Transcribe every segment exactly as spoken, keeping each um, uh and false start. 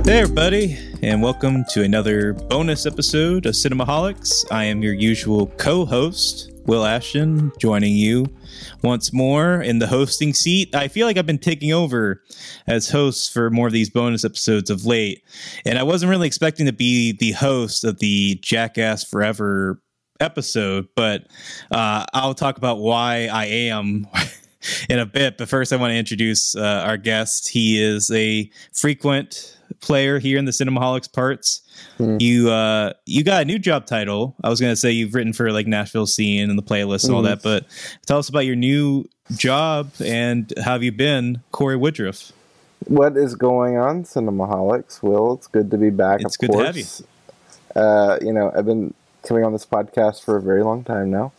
Hey everybody, and welcome to another bonus episode of Cinemaholics. I am your usual co-host, Will Ashton, joining you once more in the hosting seat. I feel like I've been taking over as host for more of these bonus episodes of late, and I wasn't really expecting to be the host of the Jackass Forever episode, but uh, I'll talk about why I am in a bit. But first, I want to introduce uh, our guest. He is a frequent player here in the Cinemaholics parts. Mm. You uh, you got a new job title. I was going to say you've written for like Nashville Scene and the playlist and mm. all that, but tell us about your new job and how have you been, Corey Woodruff? What is going on, Cinemaholics? Will, it's good to be back. It's of good course. to have you. Uh, you know, I've been coming on this podcast for a very long time now.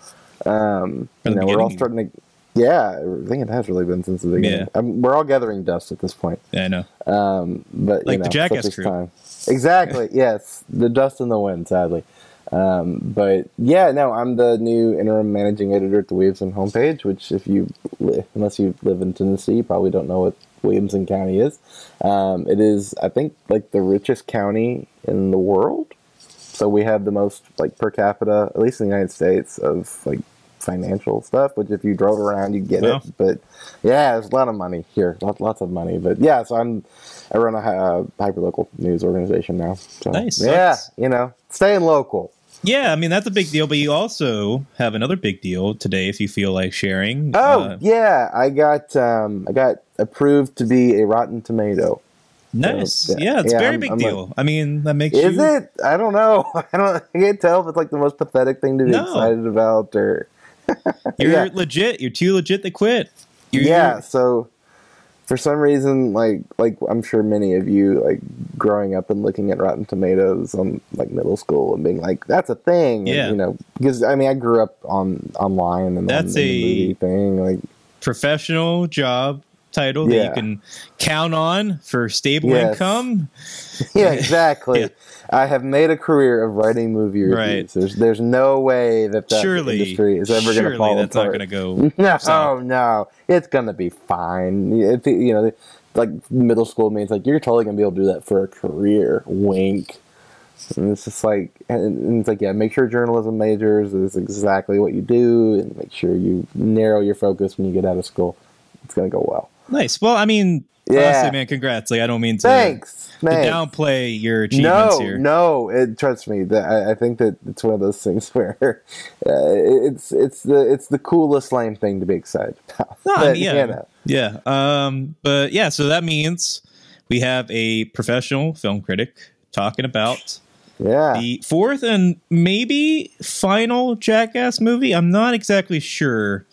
Um, you know, we're all starting to. Yeah, I think it has really been since the beginning. Yeah. I'm, we're all gathering dust at this point. Yeah, I know. Um, but like you know, the Jackass crew. Time. Exactly. Yes, the dust in the wind. Sadly, um, but yeah, no, I'm the new interim managing editor at the Williamson homepage. Which, if you, li- unless you live in Tennessee, you probably don't know what Williamson County is. Um, it is, I think, like the richest county in the world. So we have the most, like, per capita, at least in the United States, of like financial stuff, which if you drove around you get wow. it. But yeah, there's a lot of money here, lots, lots of money. But yeah, so I'm I run a uh, hyperlocal news organization now. So, nice. Yeah, that's... you know, staying local. Yeah, I mean that's a big deal. But you also have another big deal today, if you feel like sharing. Oh uh, yeah, I got um, I got approved to be a Rotten Tomato. Nice. So, yeah, it's a yeah, very I'm, big I'm deal. A, I mean, that makes is you... Is it? I don't know. I don't. I can't tell if it's like the most pathetic thing to be no. excited about or. You're yeah. legit. You're too legit to quit. You're, yeah. You're... So, for some reason, like like I'm sure many of you, like growing up and looking at Rotten Tomatoes on like middle school and being like, "That's a thing." Yeah. And, you know, because I mean, I grew up on online and that's on, a the movie thing, like professional job title yeah. that you can count on for stable yes. income. Yeah, exactly. yeah. I have made a career of writing movie reviews. Right. There's there's no way that that surely, industry is ever going to fall that's apart. Not going to go. No, so. no, it's going to be fine. It, you know, like middle school means like you're totally going to be able to do that for a career. Wink. And it's just like, and it's like, yeah, make sure journalism majors is exactly what you do, and make sure you narrow your focus when you get out of school. It's going to go well. Nice. Well, I mean, yeah. honestly, man, congrats. Like, I don't mean to, thanks, to thanks. downplay your achievements no, here. No, it, trust me. That I, I think that it's one of those things where uh, it's it's the it's the coolest lame thing to be excited about. No, but, yeah, you know. yeah. Um, but yeah, so that means we have a professional film critic talking about yeah. the fourth and maybe final Jackass movie. I'm not exactly sure.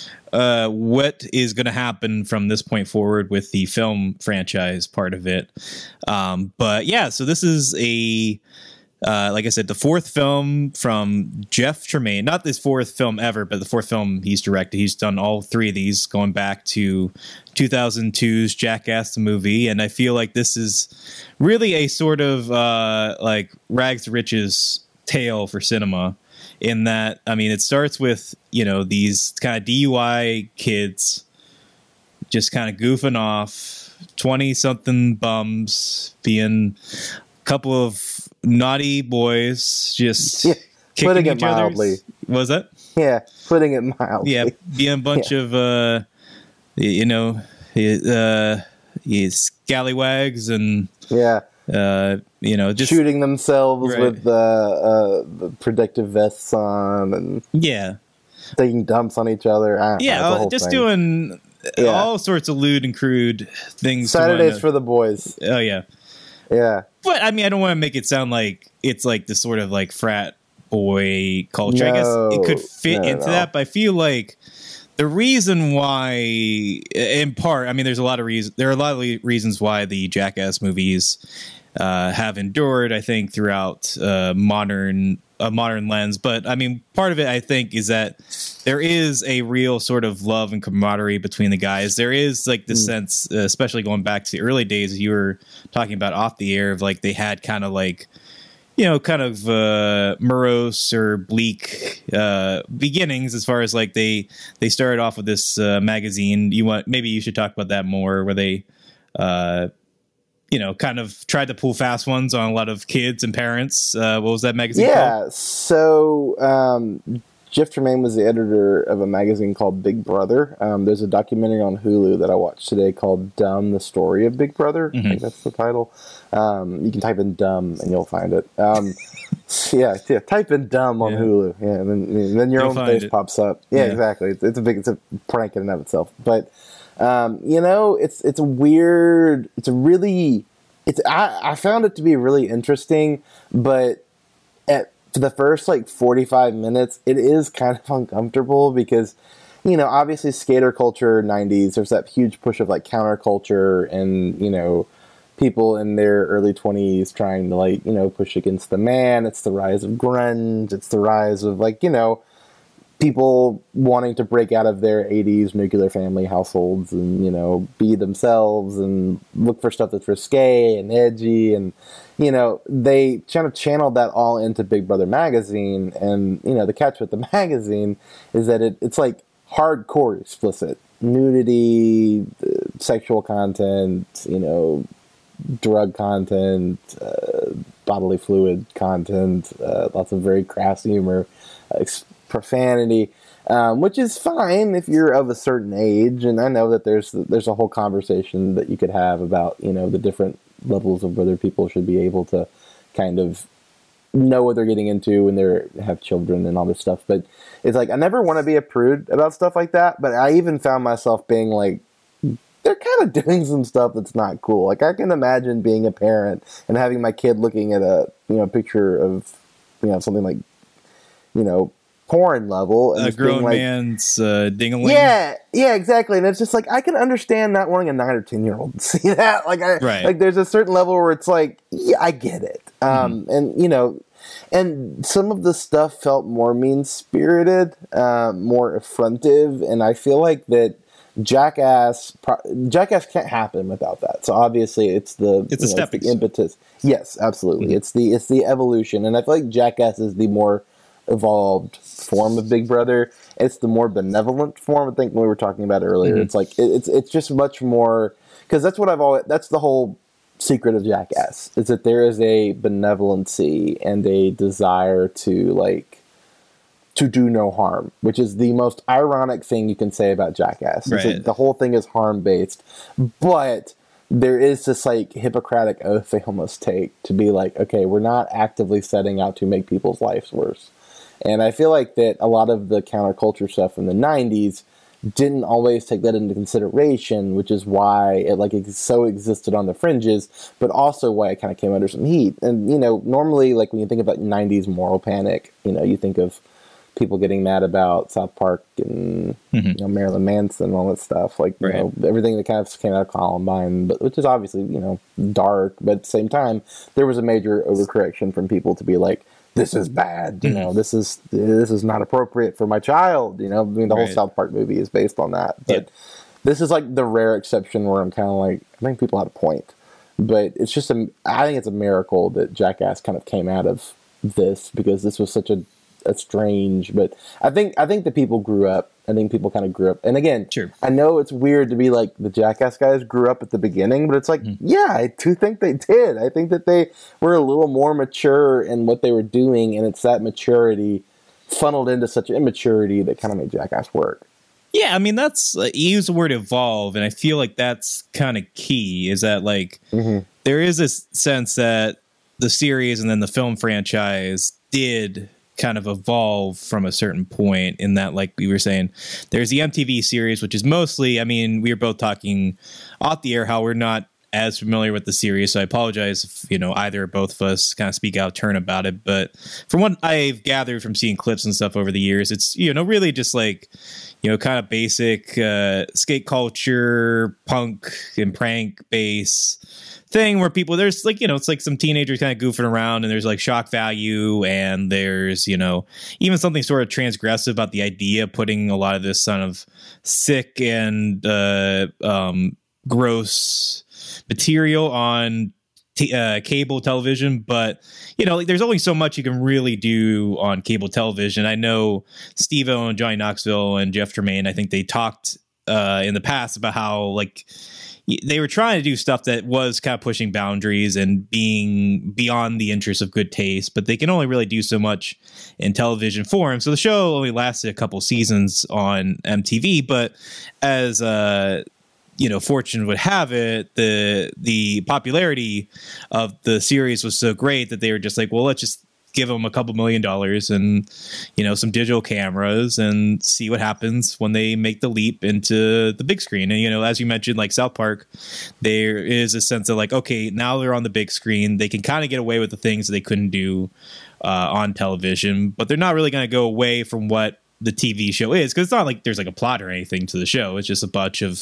Uh, what is going to happen from this point forward with the film franchise part of it. Um, but yeah, so this is a, uh, like I said, the fourth film from Jeff Tremaine, not this fourth film ever, but the fourth film he's directed. He's done all three of these going back to two thousand two's Jackass the movie. And I feel like this is really a sort of uh, like rags to riches tale for cinema. In that, I mean, it starts with, you know, these kind of D U I kids just kind of goofing off, twenty-something bums being a couple of naughty boys just yeah, kicking putting each it mildly. other's. What was that? Yeah, putting it mildly. Yeah, being a bunch yeah. of, uh, you know, uh, scallywags and... Yeah. Uh, you know, just shooting themselves right. with uh, uh, the protective vests on, and yeah, taking dumps on each other. I don't yeah, know, uh, just thing. doing yeah. all sorts of lewd and crude things. Saturdays for the boys. Oh yeah, yeah. But I mean, I don't want to make it sound like it's like this sort of like frat boy culture. No, I guess it could fit no, into no. that, but I feel like the reason why, in part, I mean, there's a lot of reasons. There are a lot of reasons why the Jackass movies uh, have endured, I think, throughout uh, modern a modern lens. But I mean, part of it, I think, is that there is a real sort of love and camaraderie between the guys. There is like the mm. sense, uh, especially going back to the early days you were talking about off the air, of like they had kind of like, you know, kind of uh, morose or bleak uh, beginnings as far as like they they started off with this uh, magazine. You want maybe you should talk about that more, where they. Uh, you know, kind of tried to pull fast ones on a lot of kids and parents. Uh, what was that magazine yeah, called? so um, Jeff Tremaine was the editor of a magazine called Big Brother. Um, there's a documentary on Hulu that I watched today called Dumb, the Story of Big Brother. Mm-hmm. I think that's the title. Um, you can type in Dumb and you'll find it. Um, yeah, yeah, type in Dumb on yeah. Hulu. Yeah, and then, and then your you'll own face it. pops up. Yeah, yeah. exactly. It's, it's a big, it's a prank in and of itself. But, um, you know, it's it's a weird, it's a really, it's I, I found it to be really interesting, but at for the first like forty-five minutes, it is kind of uncomfortable because, you know, obviously skater culture, nineties, there's that huge push of like counterculture and, you know, people in their early twenties trying to like, you know, push against the man. It's the rise of grunge. It's the rise of like, you know, people wanting to break out of their eighties nuclear family households and, you know, be themselves and look for stuff that's risque and edgy. And, you know, they kind of channeled that all into Big Brother magazine. And, you know, the catch with the magazine is that it, it's like hardcore explicit nudity, sexual content, you know, drug content, uh, bodily fluid content, uh, lots of very crass humor, uh, profanity, um, which is fine if you're of a certain age. And I know that there's there's a whole conversation that you could have about, you know, the different levels of whether people should be able to kind of know what they're getting into when they have children and all this stuff. But it's like, I never want to be a prude about stuff like that. But I even found myself being like, they're kind of doing some stuff that's not cool. Like I can imagine being a parent and having my kid looking at a, you know, picture of, you know, something like, you know, porn level. And a grown like, man's uh, ding-a-ling. Yeah, yeah, exactly. And it's just like, I can understand not wanting a nine or ten year old to see that. Like, I, right. like there's a certain level where it's like, yeah, I get it. Um, mm-hmm. And, you know, and some of the stuff felt more mean-spirited, uh, more affrontive. And I feel like that Jackass, Jackass can't happen without that. So obviously, it's the it's a know, stepping it's the impetus. Yes, absolutely. Mm-hmm. It's the it's the evolution, and I feel like Jackass is the more evolved form of Big Brother. It's the more benevolent form. I think we were talking about earlier. Mm-hmm. It's like it, it's it's just much more because that's what I've always. That's the whole secret of Jackass is that there is a benevolency and a desire to like. to do no harm, which is the most ironic thing you can say about Jackass. Right. The whole thing is harm-based, but there is this like Hippocratic oath they almost take to be like, okay, we're not actively setting out to make people's lives worse. And I feel like that a lot of the counterculture stuff in the nineties didn't always take that into consideration, which is why it like it so existed on the fringes, but also why it kind of came under some heat. And, you know, normally like when you think about nineties moral panic, you know, you think of people getting mad about South Park and mm-hmm. you know, Marilyn Manson and all that stuff, like you right. know everything that kind of came out of Columbine, but which is obviously you know dark, but at the same time there was a major overcorrection from people to be like, this is bad, you mm-hmm. know, this is this is not appropriate for my child, you know. I mean, the whole right. South Park movie is based on that, but yeah. this is like the rare exception where I'm kind of like, I think people had a point, but it's just a, I think it's a miracle that Jackass kind of came out of this because this was such a a strange, but I think I think the people grew up. I think people kind of grew up. And again, sure. I know it's weird to be like the Jackass guys grew up at the beginning, but it's like, mm-hmm. yeah, I do think they did. I think that they were a little more mature in what they were doing, and it's that maturity funneled into such immaturity that kind of made Jackass work. Yeah, I mean, that's uh, you use the word evolve, and I feel like that's kind of key. Is that like mm-hmm. there is this sense that the series and then the film franchise did kind of evolve from a certain point in that, like we were saying, there's the M T V series, which is mostly, I mean, we were both talking off the air how we're not as familiar with the series, so I apologize if, you know, either or both of us kind of speak out of turn about it, but from what I've gathered from seeing clips and stuff over the years, it's, you know, really just like, you know, kind of basic uh, skate culture, punk and prank base thing where people, there's like, you know, it's like some teenagers kind of goofing around and there's like shock value and there's, you know, even something sort of transgressive about the idea of putting a lot of this kind of sick and uh, um, gross material on t- uh, cable television. But, you know, like, there's only so much you can really do on cable television. I know Steve-O and Johnny Knoxville and Jeff Tremaine, I think they talked uh, in the past about how, like, they were trying to do stuff that was kind of pushing boundaries and being beyond the interest of good taste, but they can only really do so much in television form. So the show only lasted a couple seasons on M T V, but as uh, you know, fortune would have it, the the popularity of the series was so great that they were just like, well, let's just give them a couple million dollars and, you know, some digital cameras and see what happens when they make the leap into the big screen. And, you know, as you mentioned, like South Park, there is a sense of like, okay, now they're on the big screen. They can kind of get away with the things that they couldn't do uh, on television, but they're not really going to go away from what the T V show is, because it's not like there's like a plot or anything to the show. It's just a bunch of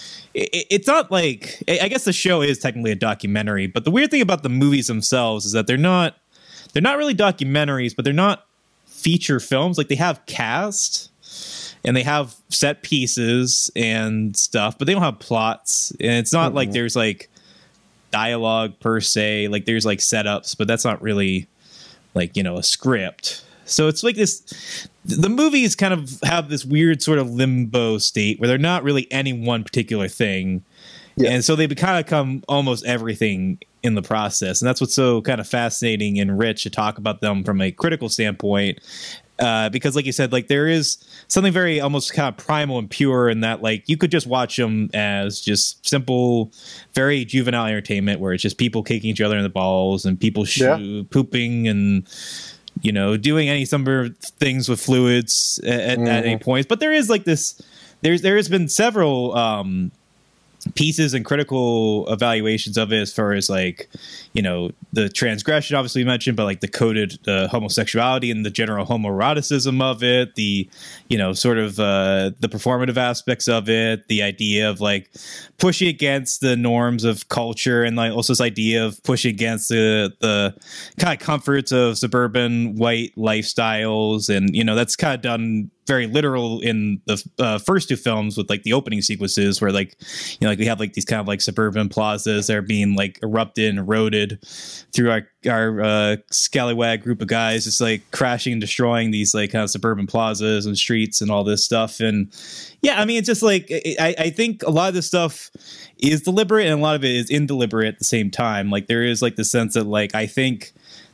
it, it's not like, I guess the show is technically a documentary, but the weird thing about the movies themselves is that they're not they're not really documentaries, but they're not feature films. Like, they have cast and they have set pieces and stuff, but they don't have plots, and it's not mm-hmm. like there's like dialogue per se. Like, there's like setups, but that's not really like, you know, a script. So it's like this, the movies kind of have this weird sort of limbo state where they're not really any one particular thing. Yeah. And so they kind of become almost everything in the process. And that's what's so kind of fascinating and rich to talk about them from a critical standpoint. Uh, because like you said, like there is something very almost kind of primal and pure in that, like, you could just watch them as just simple, very juvenile entertainment where it's just people kicking each other in the balls and people sh- yeah. pooping and, you know, doing any number of things with fluids at, mm-hmm. at any points. But there is like this, there's, there has been several um, pieces and critical evaluations of it as far as like, you know, the transgression obviously you mentioned, but like the coded uh, homosexuality and the general homoeroticism of it, the, you know, sort of uh, the performative aspects of it, the idea of like pushing against the norms of culture, and like also this idea of pushing against the the kind of comforts of suburban white lifestyles. And, you know, that's kind of done very literal in the uh, first two films with like the opening sequences where like, you know, like we have like these kind of like suburban plazas that are being like erupted and eroded through our our uh, scallywag group of guys, just like crashing and destroying these like kind of suburban plazas and streets and all this stuff. And yeah, I mean, it's just like, I, I think a lot of this stuff is deliberate and a lot of it is indeliberate at the same time. Like there is like the sense that like, I think,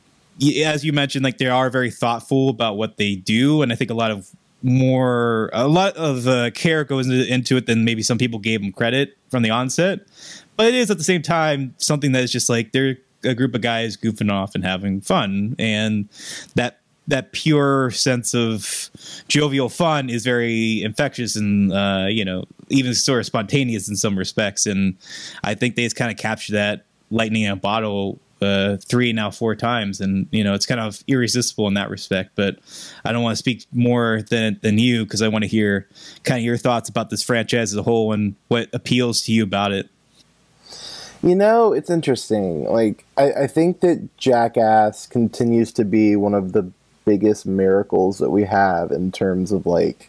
as you mentioned, like they are very thoughtful about what they do. And I think a lot of more, a lot of uh, care goes into, into it than maybe some people gave them credit from the onset. But it is at the same time something that is just like they're a group of guys goofing off and having fun, and that that pure sense of jovial fun is very infectious and uh, you know, even sort of spontaneous in some respects. And I think they just kind of capture that lightning in a bottle uh, three now four times, and you know, it's kind of irresistible in that respect. But I don't want to speak more than than you because I want to hear kind of your thoughts about this franchise as a whole and what appeals to you about it. You know, it's interesting. Like, I, I think that Jackass continues to be one of the biggest miracles that we have in terms of, like,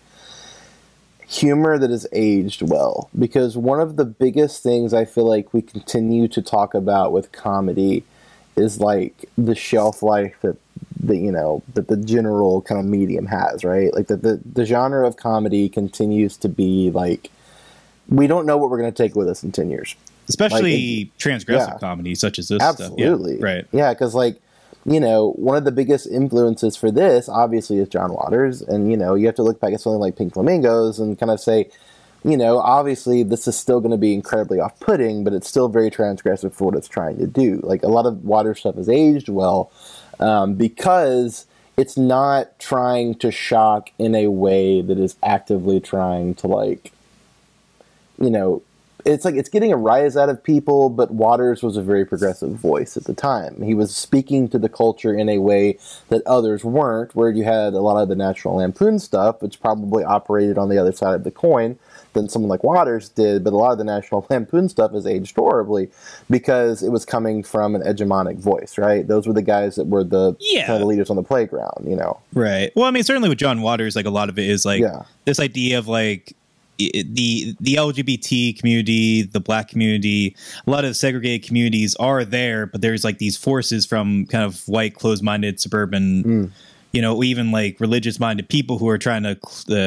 humor that has aged well. Because one of the biggest things I feel like we continue to talk about with comedy is, like, the shelf life that, the, you know, that the general kind of medium has, right? Like, the, the, the genre of comedy continues to be, like, we don't know what we're going to take with us in ten years. Especially like, transgressive yeah, comedy such as this absolutely. Stuff. Yeah, right. Yeah, because, like, you know, one of the biggest influences for this, obviously, is John Waters. And, you know, you have to look back at something like Pink Flamingos and kind of say, you know, obviously, this is still going to be incredibly off-putting, but it's still very transgressive for what it's trying to do. Like, a lot of Waters stuff has aged well um, because it's not trying to shock in a way that is actively trying to, like, you know, it's like it's getting a rise out of people, but Waters was a very progressive voice at the time. He was speaking to the culture in a way that others weren't, where you had a lot of the National Lampoon stuff, which probably operated on the other side of the coin than someone like Waters did, but a lot of the National Lampoon stuff has aged horribly because it was coming from an hegemonic voice, right? Those were the guys that were the yeah. kind of leaders on the playground, you know? Right. Well, I mean, certainly with John Waters, like a lot of it is like yeah. this idea of like, the the L G B T community, the black community, a lot of segregated communities are there, but there's like these forces from kind of white, closed-minded, suburban, mm. you know, even like religious-minded people who are trying to uh,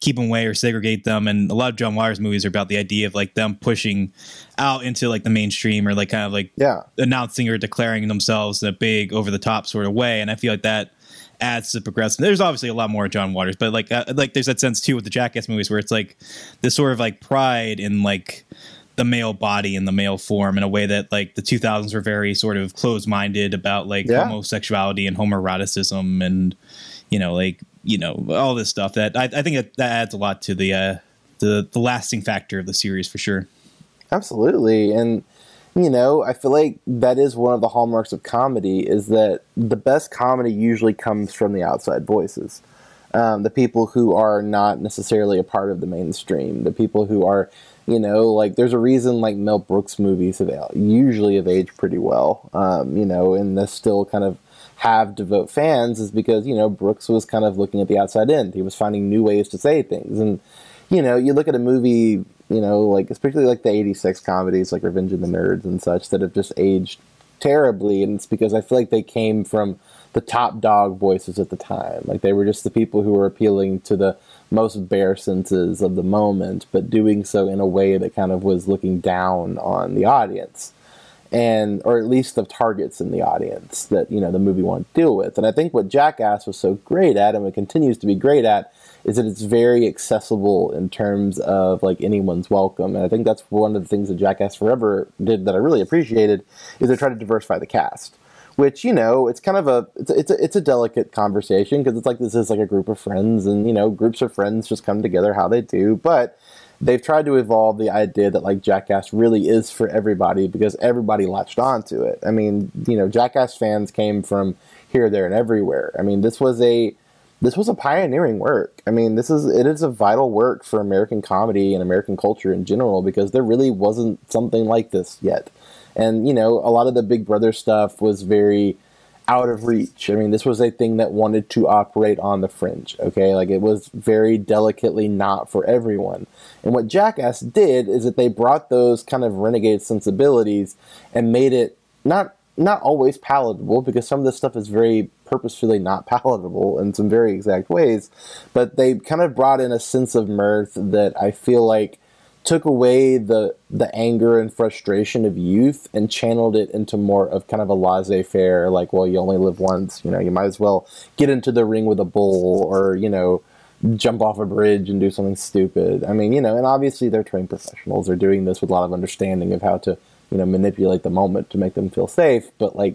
keep them away or segregate them. And a lot of John Waters movies are about the idea of like them pushing out into like the mainstream or like kind of like yeah. announcing or declaring themselves in a big over the top sort of way. And I feel like that adds to progressive. There's obviously a lot more John Waters, but like uh, like there's that sense too with the Jackass movies where it's like this sort of like pride in like the male body and the male form in a way that like the two thousands were very sort of closed-minded about like yeah. homosexuality and homoeroticism and you know like you know all this stuff that I, I think that, that adds a lot to the uh the the lasting factor of the series for sure. Absolutely. And you know, I feel like that is one of the hallmarks of comedy is that the best comedy usually comes from the outside voices. Um, the people who are not necessarily a part of the mainstream, the people who are, you know, like there's a reason like Mel Brooks movies have usually have aged pretty well, um, you know, and they still kind of have devout fans is because, you know, Brooks was kind of looking at the outside end. He was finding new ways to say things. And, you know, you look at a movie, you know, like especially like the eighty-six comedies like Revenge of the Nerds and such that have just aged terribly. And it's because I feel like they came from the top dog voices at the time. Like they were just the people who were appealing to the most bare senses of the moment, but doing so in a way that kind of was looking down on the audience. And, or at least the targets in the audience that, you know, the movie wanted to deal with. And I think what Jackass was so great at, and what continues to be great at, is that it's very accessible in terms of like anyone's welcome. And I think that's one of the things that Jackass Forever did that I really appreciated is they tried to diversify the cast, which, you know, it's kind of a, it's a, it's a, it's a delicate conversation because it's like, this is like a group of friends and, you know, groups of friends just come together how they do. But they've tried to evolve the idea that like Jackass really is for everybody because everybody latched onto it. I mean, you know, Jackass fans came from here, there, and everywhere. I mean, this was a, This was a pioneering work. I mean, this is it is a vital work for American comedy and American culture in general because there really wasn't something like this yet. And, you know, a lot of the Big Brother stuff was very out of reach. I mean, this was a thing that wanted to operate on the fringe, okay? Like, it was very delicately not for everyone. And what Jackass did is that they brought those kind of renegade sensibilities and made it not not always palatable because some of this stuff is very purposefully not palatable in some very exact ways, but they kind of brought in a sense of mirth that I feel like took away the the anger and frustration of youth and channeled it into more of kind of a laissez-faire, like, well, you only live once, you know, you might as well get into the ring with a bull or, you know, jump off a bridge and do something stupid. I mean, you know, and obviously they're trained professionals. They're doing this with a lot of understanding of how to, you know, manipulate the moment to make them feel safe. But like,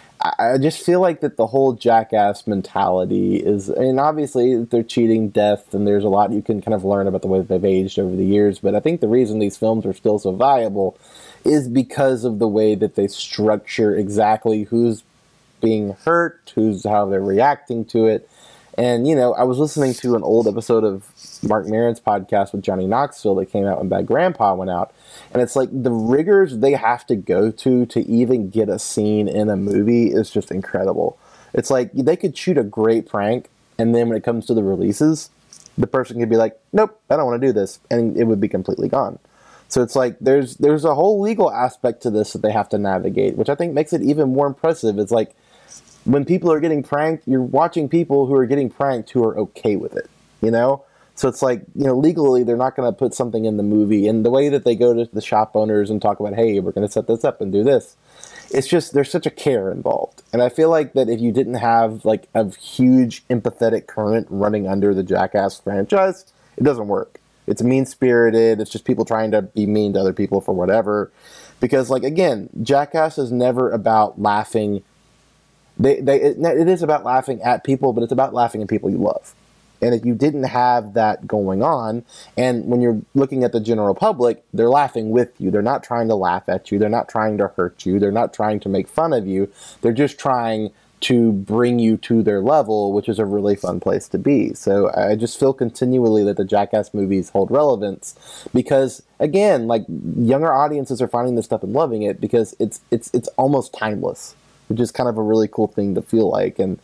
I just feel like that the whole Jackass mentality is, I mean, obviously they're cheating death and there's a lot you can kind of learn about the way that they've aged over the years. But I think the reason these films are still so viable is because of the way that they structure exactly who's being hurt, who's, how they're reacting to it. And, you know, I was listening to an old episode of Mark Maron's podcast with Johnny Knoxville that came out when Bad Grandpa went out. And it's like the rigors they have to go to to even get a scene in a movie is just incredible. It's like they could shoot a great prank, and then when it comes to the releases, the person could be like, nope, I don't want to do this. And it would be completely gone. So it's like there's there's a whole legal aspect to this that they have to navigate, which I think makes it even more impressive. It's like, when people are getting pranked, you're watching people who are getting pranked who are okay with it, you know? So it's like, you know, legally, they're not going to put something in the movie. And the way that they go to the shop owners and talk about, hey, we're going to set this up and do this. It's just, there's such a care involved. And I feel like that if you didn't have, like, a huge empathetic current running under the Jackass franchise, it doesn't work. It's mean-spirited. It's just people trying to be mean to other people for whatever. Because, like, again, Jackass is never about laughing. They, they, it, it is about laughing at people, but it's about laughing at people you love. And if you didn't have that going on, and when you're looking at the general public, they're laughing with you. They're not trying to laugh at you. They're not trying to hurt you. They're not trying to make fun of you. They're just trying to bring you to their level, which is a really fun place to be. So I just feel continually that the Jackass movies hold relevance because, again, like, younger audiences are finding this stuff and loving it because it's it's it's almost timeless, which is kind of a really cool thing to feel like. And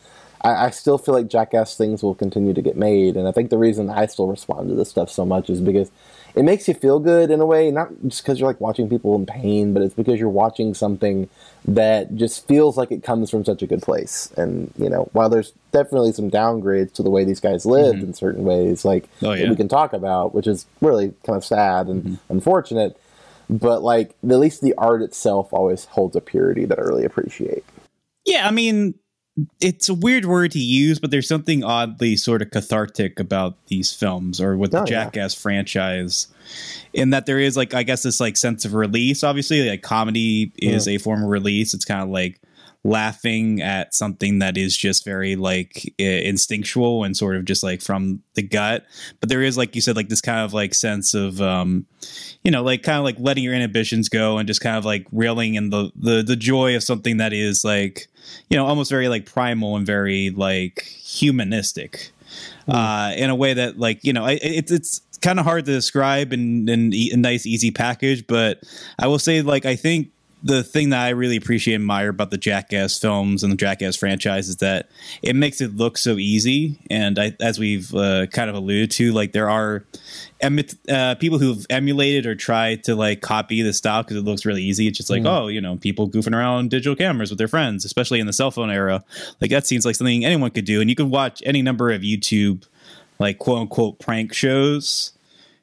I, I still feel like Jackass things will continue to get made, and I think the reason I still respond to this stuff so much is because it makes you feel good in a way, not just because you're like watching people in pain, but it's because you're watching something that just feels like it comes from such a good place. And, you know, while there's definitely some downgrades to the way these guys lived mm-hmm. in certain ways, like oh, yeah. that we can talk about, which is really kind of sad and mm-hmm. unfortunate, but like at least the art itself always holds a purity that I really appreciate. Yeah, I mean, it's a weird word to use, but there's something oddly sort of cathartic about these films or with the oh, Jackass yeah. franchise, in that there is like, I guess, this like sense of release. Obviously, like comedy is yeah. a form of release. It's kind of like laughing at something that is just very like instinctual and sort of just like from the gut. But there is, like you said, like this kind of like sense of, um, you know, like kind of like letting your inhibitions go and just kind of like reeling in the, the, the joy of something that is like, you know, almost very like primal and very like humanistic mm. uh, in a way that like, you know, it, it's, it's kind of hard to describe in, in a nice, easy package. But I will say, like, I think the thing that I really appreciate and admire about the Jackass films and the Jackass franchise is that it makes it look so easy. And I, as we've uh, kind of alluded to, like there are emi- uh, people who've emulated or tried to like copy the style because it looks really easy. It's just like, mm. oh, you know, people goofing around digital cameras with their friends, especially in the cell phone era. Like that seems like something anyone could do. And you could watch any number of YouTube, like quote unquote prank shows.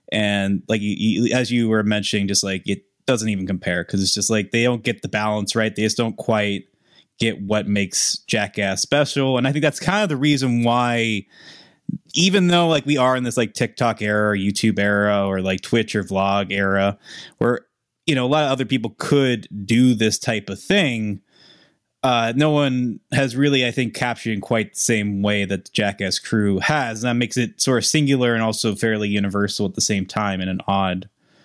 And like, you, you, as you were mentioning, just like it, doesn't even compare because it's just like they don't get the balance right. They just don't quite get what makes Jackass special. And I think that's kind of the reason why, even though like we are in this like TikTok era or YouTube era or like Twitch or vlog era where, you know, a lot of other people could do this type of thing, uh, no one has really, I think, captured in quite the same way that the Jackass crew has. And that makes it sort of singular and also fairly universal at the same time in an odd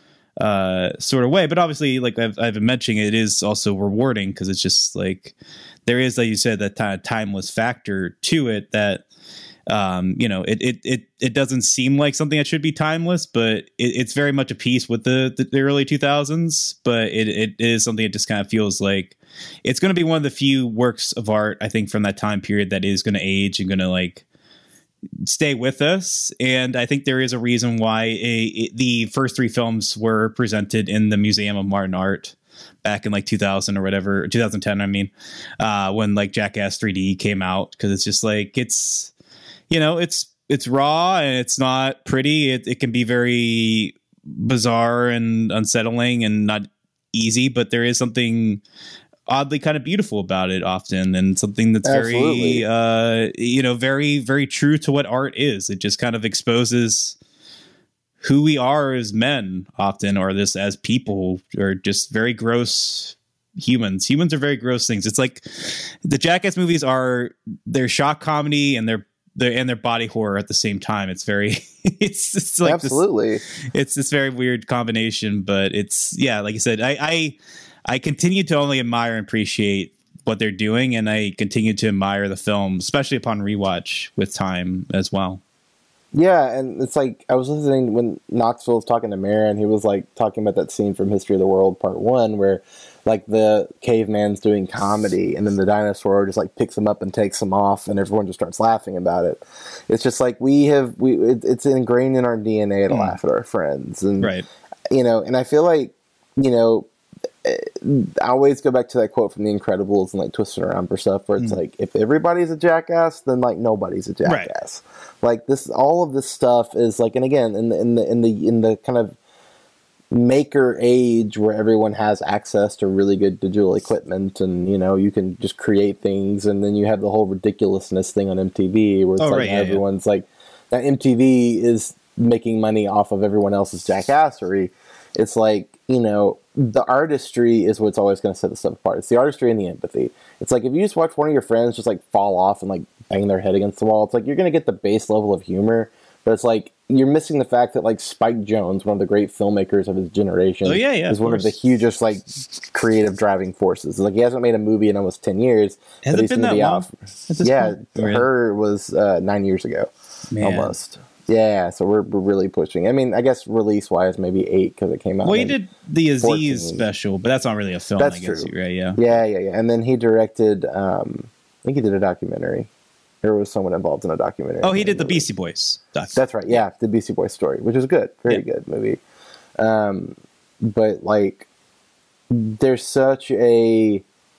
uh sort of way. But obviously, like I've, I've been mentioning, it is also rewarding because it's just like there is, like you said, that kind of timeless factor to it that um you know it it it, it doesn't seem like something that should be timeless, but it, it's very much a piece with the, the, the early two thousands. But it, it is something that just kind of feels like it's going to be one of the few works of art, I think, from that time period that is going to age and going to like stay with us. And I think there is a reason why a, a, the first three films were presented in the Museum of Modern Art back in like two thousand or whatever, two thousand ten, I mean, uh, when like Jackass three D came out. Because it's just like, it's, you know, it's it's raw and it's not pretty. It, it can be very bizarre and unsettling and not easy, but there is something oddly kind of beautiful about it often, and something that's Absolutely. very uh you know very very true to what art is. It just kind of exposes who we are as men often, or this as people, or just very gross humans humans are very gross things. It's like the Jackass movies are their shock comedy and their their and their body horror at the same time. It's very it's it's like Absolutely this, it's this very weird combination, but it's yeah like I said, I I I continue to only admire and appreciate what they're doing, and I continue to admire the film, especially upon rewatch with time as well. Yeah, and it's like I was listening when Knoxville was talking to Marin. He was like talking about that scene from History of the World Part One, where like the caveman's doing comedy, and then the dinosaur just like picks him up and takes him off, and everyone just starts laughing about it. It's just like we have we it, it's ingrained in our D N A to mm. laugh at our friends, and right, you know, and I feel like you know. I always go back to that quote from The Incredibles and like Twisted Around for stuff where it's mm. like, if everybody's a jackass, then like nobody's a jackass. Right. Like this, all of this stuff is like, and again, in the, in the, in the, in the kind of maker age where everyone has access to really good digital equipment and, you know, you can just create things. And then you have the whole ridiculousness thing on M T V where it's oh, like right, yeah, everyone's yeah. like, that M T V is making money off of everyone else's jackassery. It's like, you know, the artistry is what's always going to set this stuff apart. It's the artistry and the empathy. It's like if you just watch one of your friends just like fall off and like bang their head against the wall, it's like you're going to get the base level of humor, but it's like you're missing the fact that like Spike Jonze, one of the great filmmakers of his generation, oh, yeah, yeah, is of one course. of the hugest like creative driving forces. It's like he hasn't made a movie in almost ten years. Has it been that long? Yeah, Her was uh, nine years ago, Man. almost. Yeah, so we're we're really pushing. I mean, I guess release wise, maybe eight because it came out. Well, he did the Aziz fourteen special, but that's not really a film. That's I guess, true, right? Yeah, yeah, yeah, yeah. And then he directed. Um, I think he did a documentary, or was someone involved in a documentary? Oh, he did the Beastie Boys doc. That's right. Yeah, the Beastie Boys story, which is good, very yeah. good movie. Um, but like, there's such a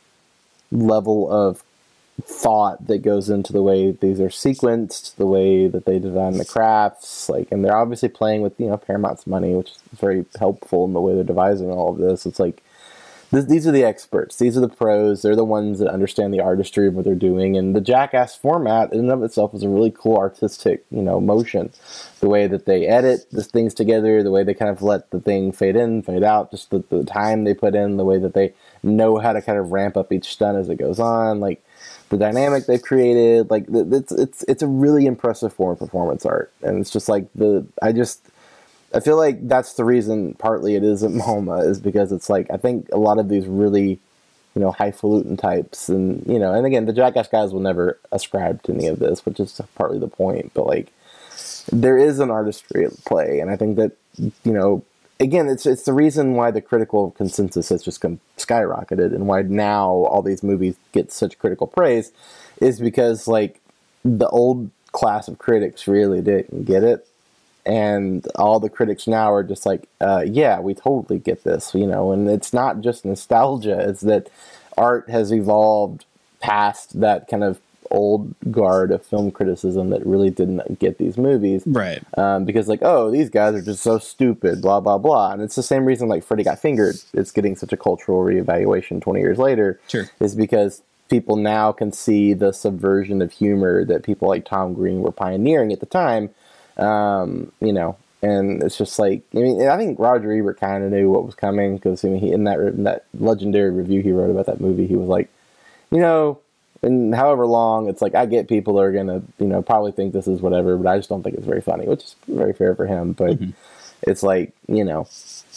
level of thought that goes into the way these are sequenced, the way that they design the crafts, like, and they're obviously playing with, you know, Paramount's money, which is very helpful in the way they're devising all of this. It's like, this, these are the experts. These are the pros. They're the ones that understand the artistry of what they're doing. And the Jackass format in and of itself is a really cool artistic, you know, motion. The way that they edit the things together, the way they kind of let the thing fade in, fade out, just the, the time they put in, the way that they know how to kind of ramp up each stunt as it goes on, like the dynamic they've created, like it's it's it's a really impressive form of performance art. And it's just like the I just I feel like that's the reason partly it is at MoMA, is because it's like, I think a lot of these really, you know, highfalutin types, and, you know, and again, the Jackass guys will never ascribe to any of this, which is partly the point, but like, there is an artistry at play, and I think that, you know, again, it's it's the reason why the critical consensus has just come skyrocketed, and why now all these movies get such critical praise, is because like the old class of critics really didn't get it, and all the critics now are just like, uh, yeah, we totally get this, you know. And it's not just nostalgia; it's that art has evolved past that kind of old guard of film criticism that really didn't get these movies, right? Um, because like, oh, these guys are just so stupid, blah blah blah. And it's the same reason like Freddy Got Fingered, it's getting such a cultural reevaluation twenty years later. Sure, is because people now can see the subversion of humor that people like Tom Green were pioneering at the time. Um, you know, and it's just like, I mean, I think Roger Ebert kind of knew what was coming, because I mean, he in that in that legendary review he wrote about that movie, he was like, you know. And however long, it's like, I get people are going to, you know, probably think this is whatever, but I just don't think it's very funny, which is very fair for him. But mm-hmm. it's like, you know,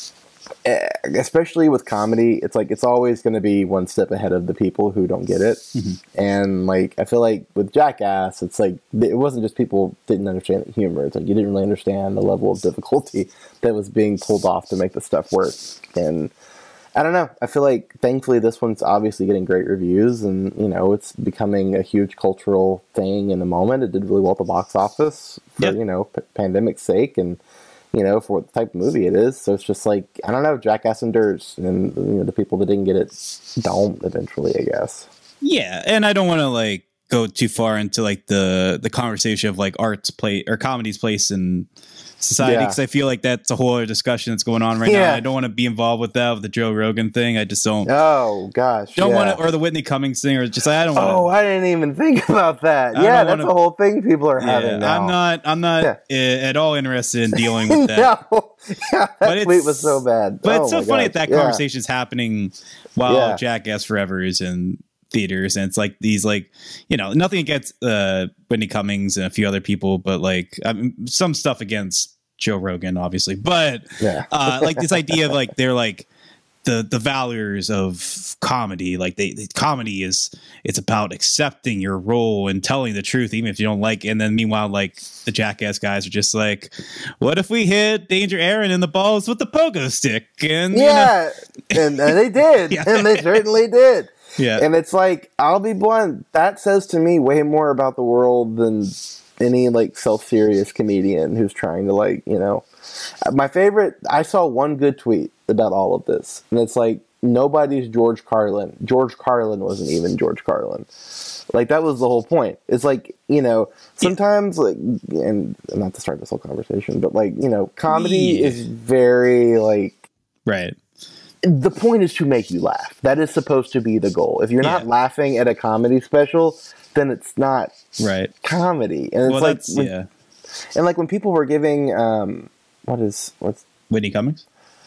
especially with comedy, it's like, it's always going to be one step ahead of the people who don't get it. Mm-hmm. And like, I feel like with Jackass, it's like, it wasn't just people didn't understand the humor. It's like, you didn't really understand the level of difficulty that was being pulled off to make the stuff work. And I don't know. I feel like, thankfully, this one's obviously getting great reviews, and, you know, it's becoming a huge cultural thing in the moment. It did really well at the box office for, yep. you know, p- pandemic's sake, and, you know, for what type of movie it is. So it's just like, I don't know, Jackass endures, and, you know, the people that didn't get it don't eventually, I guess. Yeah, and I don't want to, like, go too far into, like, the, the conversation of, like, art's place, or comedy's place in society, because yeah. I feel like that's a whole other discussion that's going on right yeah. now. I don't want to be involved with that, with the Joe Rogan thing. I just don't. Oh gosh, don't yeah. want to, or the Whitney Cummings thing, or just I don't. Wanna, oh, I didn't even think about that. Yeah, that's wanna, a whole thing people are yeah, having now. I'm not. I'm not yeah. at all interested in dealing with that. no. Yeah, that tweet was so bad. But oh it's so funny gosh. that that yeah. conversation is happening while yeah. Jackass Forever is in theaters, and it's like these, like, you know, nothing against uh, Whitney Cummings and a few other people, but like I mean, some stuff against Joe Rogan, obviously, but yeah. uh, like this idea of like they're like the the values of comedy, like they, they comedy is it's about accepting your role and telling the truth even if you don't like it. And then meanwhile, like the Jackass guys are just like, what if we hit Danger Aaron in the balls with the pogo stick? And yeah, you know. and, and they did, yeah. and they certainly did. Yeah, and it's like, I'll be blunt, that says to me way more about the world than any like self-serious comedian who's trying to, like, you know. My favorite, I saw one good tweet about all of this, and it's like, nobody's George Carlin. George Carlin wasn't even George Carlin. Like, that was the whole point. It's like, you know, sometimes, like, and not to start this whole conversation, but like, you know, comedy yeah. is very like, right. The point is to make you laugh. That is supposed to be the goal. If you're yeah. not laughing at a comedy special, then it's not right comedy. And it's well, like, when, yeah. and like when people were giving, um, what is what's Whitney Cummings?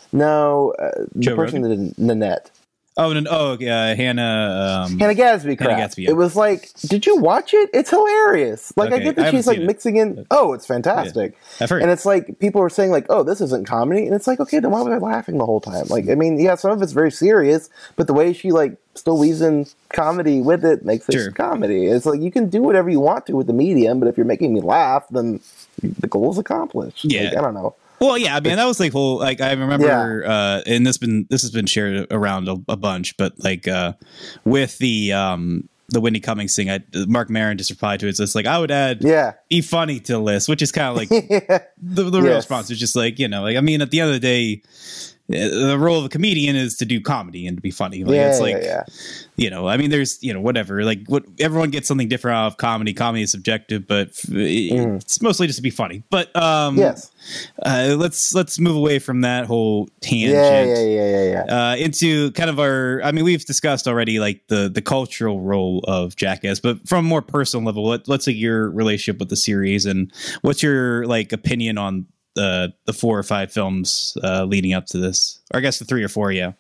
No, uh, the Joe person Rogan? that did Nanette. Oh, no, oh, uh, Hannah. Um, Hannah Gadsby. Crap. Hannah Gadsby. Yeah. It was like, did you watch it? It's hilarious. Like, okay. I get that I she's like it. mixing in. Oh, it's fantastic. Yeah. I've heard. And it's like people were saying like, oh, this isn't comedy, and it's like, okay, then why was I laughing the whole time? Like, I mean, yeah, some of it's very serious, but the way she like still weaves in comedy with it makes it sure. comedy. It's like, you can do whatever you want to with the medium, but if you're making me laugh, then the goal's accomplished. Yeah, like, I don't know. Well, yeah, I mean, that was like whole, like, I remember, yeah. uh, and this been, this has been shared around a, a bunch, but like, uh, with the, um, the Whitney Cummings thing, I, Mark Maron just replied to it. So it's like, I would add, yeah, be funny to the list, which is kind of like yeah. the, the real Yes. response is just like, you know, like, I mean, at the end of the day, uh, the role of a comedian is to do comedy and to be funny. Like, yeah, it's like, yeah, yeah. you know, I mean, there's, you know, whatever, like what everyone gets something different out of comedy. Comedy is subjective, but f- Mm. it's mostly just to be funny. But um, Yes. uh, let's let's move away from that whole tangent. Yeah, yeah, yeah, yeah, yeah. Uh, into kind of our, I mean, we've discussed already like the the cultural role of Jackass, but from a more personal level, what, what's like your relationship with the series, and what's your like opinion on the the four or five films uh, leading up to this, or I guess the three or four, yeah.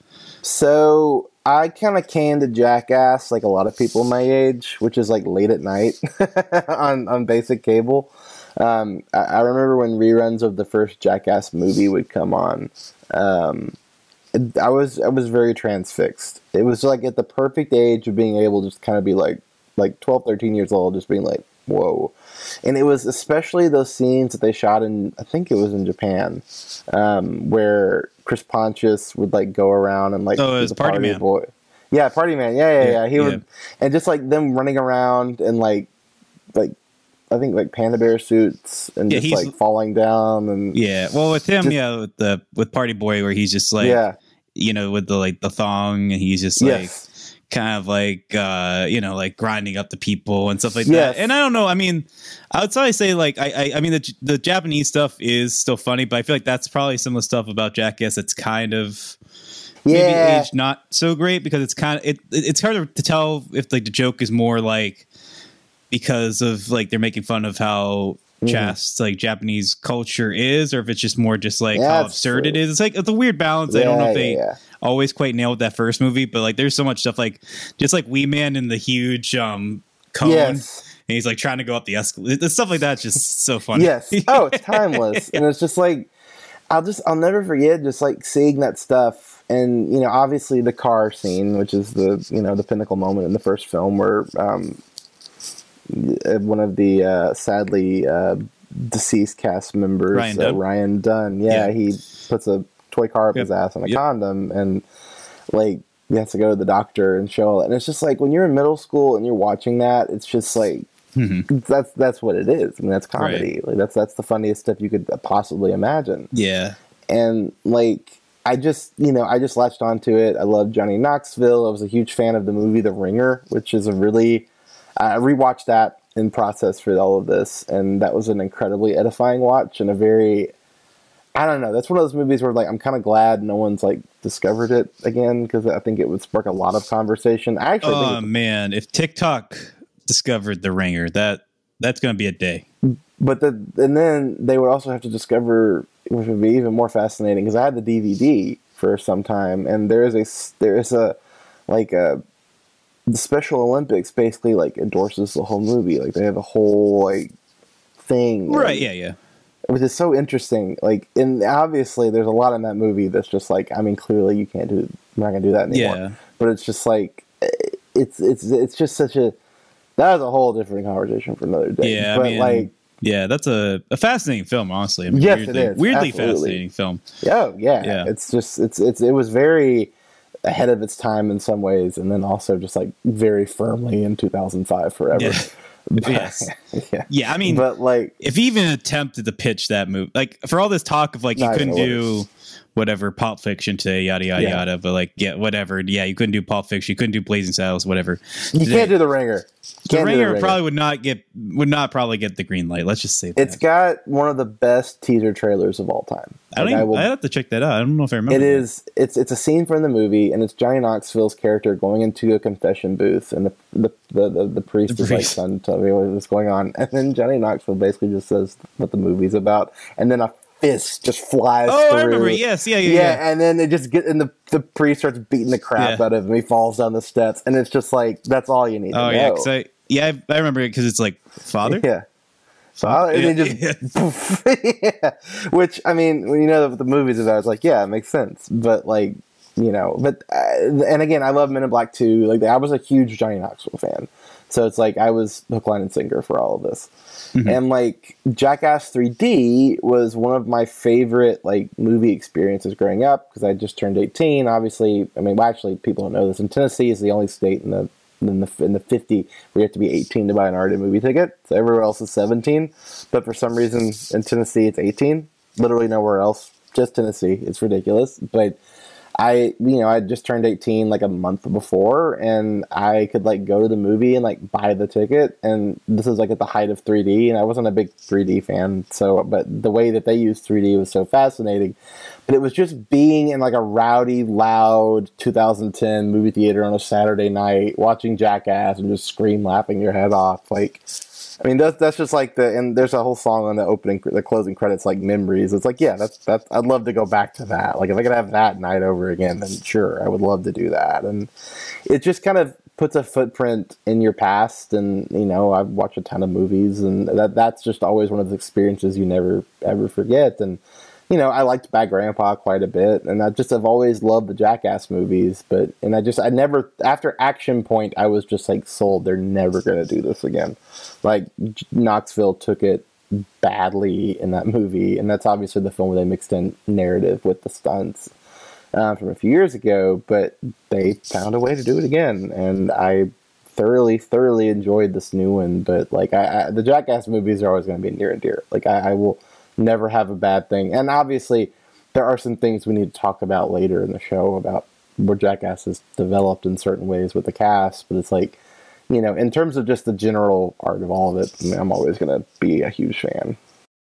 So I kind of came to Jackass like a lot of people my age, which is like late at night on on basic cable. Um, I, I remember when reruns of the first Jackass movie would come on. Um, I was I was very transfixed. It was like at the perfect age of being able to just kind of be like like twelve, thirteen years old, just being like, whoa. And it was especially those scenes that they shot in, I think it was in Japan, um, where Chris Pontius would like go around and like Oh, it be was the Party party Man. boy. Yeah, Party Man. Yeah, yeah, Yeah, yeah. He yeah. would, and just like them running around and like like I think like panda bear suits and Yeah, just he's- like falling down and Yeah, well, with him, Just- yeah, with the with Party Boy, where he's just like, yeah, you know, with the like the thong, and he's just like yes. kind of like uh you know, like grinding up the people and stuff like Yes. that. And I don't know, I mean, I would probably say like I I, I mean the the Japanese stuff is still funny, but I feel like that's probably some of the stuff about Jackass that's kind of maybe Yeah. aged not so great, because it's kind of it, it it's hard to tell if like the joke is more like because of like they're making fun of how Mhm. just like Japanese culture is, or if it's just more just like Yeah, how that's absurd true. it is. It's like it's a weird balance. I don't know if Yeah, they yeah, yeah. always quite nailed that first movie, but like there's so much stuff like just like Wee Man in the huge um cone, Yes. and he's like trying to go up the escalator. Stuff like that's just so funny. Yes. Oh, it's timeless. And it's just like, I'll just, I'll never forget just like seeing that stuff. And, you know, obviously the car scene, which is the, you know, the pinnacle moment in the first film where um, one of the uh, sadly uh, deceased cast members, Ryan uh, Dunn. Ryan Dunn, yeah, Yeah. he puts a toy car up Yep. his ass on a Yep. condom and like, he has to go to the doctor and show it. And it's just like when you're in middle school and you're watching that, it's just like, Mhm. that's that's what it is. I mean, that's comedy. Like that's that's the funniest stuff you could possibly imagine. Yeah. And like, I just you know I just latched onto it. I love Johnny Knoxville. I was a huge fan of the movie The Ringer, which is a really I rewatched that in process for all of this, and that was an incredibly edifying watch and a very I don't know. That's one of those movies where like I'm kind of glad no one's like discovered it again, because I think it would spark a lot of conversation. I actually Oh think man, if TikTok discovered The Ringer, that that's gonna be a day. But the and then they would also have to discover, which would be even more fascinating, because I had the D V D for some time, and there is a s- there is a like a the Special Olympics basically like endorses the whole movie. Like they have a whole like thing, Right? and- Yeah. Yeah. which is so interesting. Like, and obviously there's a lot in that movie that's just like, I mean, clearly you can't do, we're not gonna do that anymore. Yeah. But it's just like, it's it's it's just such a that is a whole different conversation for another day. Yeah. but I mean, like. yeah, that's a, a fascinating film, honestly. I mean, Yes, weirdly, it is. Weirdly Absolutely. fascinating film. Oh yeah. Yeah. It's just it's it's it was very ahead of its time in some ways, and then also just like very firmly in two thousand five forever. Yeah. But- Yes. yeah. Yeah, I mean, But like, if he even attempted to pitch that movie, like for all this talk of like you Not couldn't even do whatever Pulp Fiction today, yada yada Yeah. yada, but like yeah, whatever, yeah, you couldn't do Pulp Fiction, you couldn't do Blazing Saddles, whatever. you Today- can't do the Ringer. The Can't do Ringer probably would not get would not probably get the green light. Let's just say that. It's got one of the best teaser trailers of all time. I don't Like, even, will- I have to check that out. I don't know if I remember. It that. is. It's it's a scene from the movie, and it's Johnny Knoxville's character going into a confession booth, and the the the, the, the priest The is like, priest. "Son, tell me what's going on," and then Johnny Knoxville basically just says what the movie's about, and then a fist just flies Oh, through. I remember. Yes, yeah, yeah, Yeah, yeah. and then it just get and the the priest starts beating the crap Yeah. out of him. He falls down the steps, and it's just like that's all you need. Oh to yeah, know. 'cause I yeah I, I remember it because it's like father. Yeah. So I, and Yeah, then just poof. Yeah. Which I mean, when you know what the movie's about, it's like yeah, it makes sense. But like you know, but uh, and again, I love Men in Black two. Like I was a huge Johnny Knoxville fan, so it's like I was hook, line, and sinker for all of this. Mhm. And like Jackass three D was one of my favorite like movie experiences growing up because I just turned eighteen. Obviously, I mean, well, actually, people don't know this. In Tennessee is the only state in the in the in the fifty where you have to be eighteen to buy an R-rated movie ticket. So everywhere else is seventeen, but for some reason in Tennessee it's eighteen. Literally nowhere else, just Tennessee. It's ridiculous, but. I, you know, I just turned eighteen like a month before, and I could like go to the movie and like buy the ticket. And this is like at the height of three D, and I wasn't a big three D fan. So, but the way that they used three D was so fascinating. But it was just being in like a rowdy, loud two thousand ten movie theater on a Saturday night, watching Jackass and just scream laughing your head off. Like, I mean, that's that's just like the, and there's a whole song on the opening, the closing credits, like Memories. It's like, yeah, that's that's. I'd love to go back to that. Like, if I could have that night over again, then sure, I would love to do that. And it just kind of puts a footprint in your past. And you know, I've watched a ton of movies, and that that's just always one of the experiences you never ever forget. And you know, I liked Bad Grandpa quite a bit, and I just have always loved the Jackass movies. But and I just I never after Action Point, I was just like sold. They're never gonna do this again. Like Knoxville took it badly in that movie, and that's obviously the film where they mixed in narrative with the stunts uh, from a few years ago. But they found a way to do it again, and I thoroughly, thoroughly enjoyed this new one. But like I, I the Jackass movies are always going to be near and dear. Like I, I will. Never have a bad thing. And obviously, there are some things we need to talk about later in the show about where Jackass has developed in certain ways with the cast. But it's like, you know, in terms of just the general art of all of it, I mean, I'm always going to be a huge fan.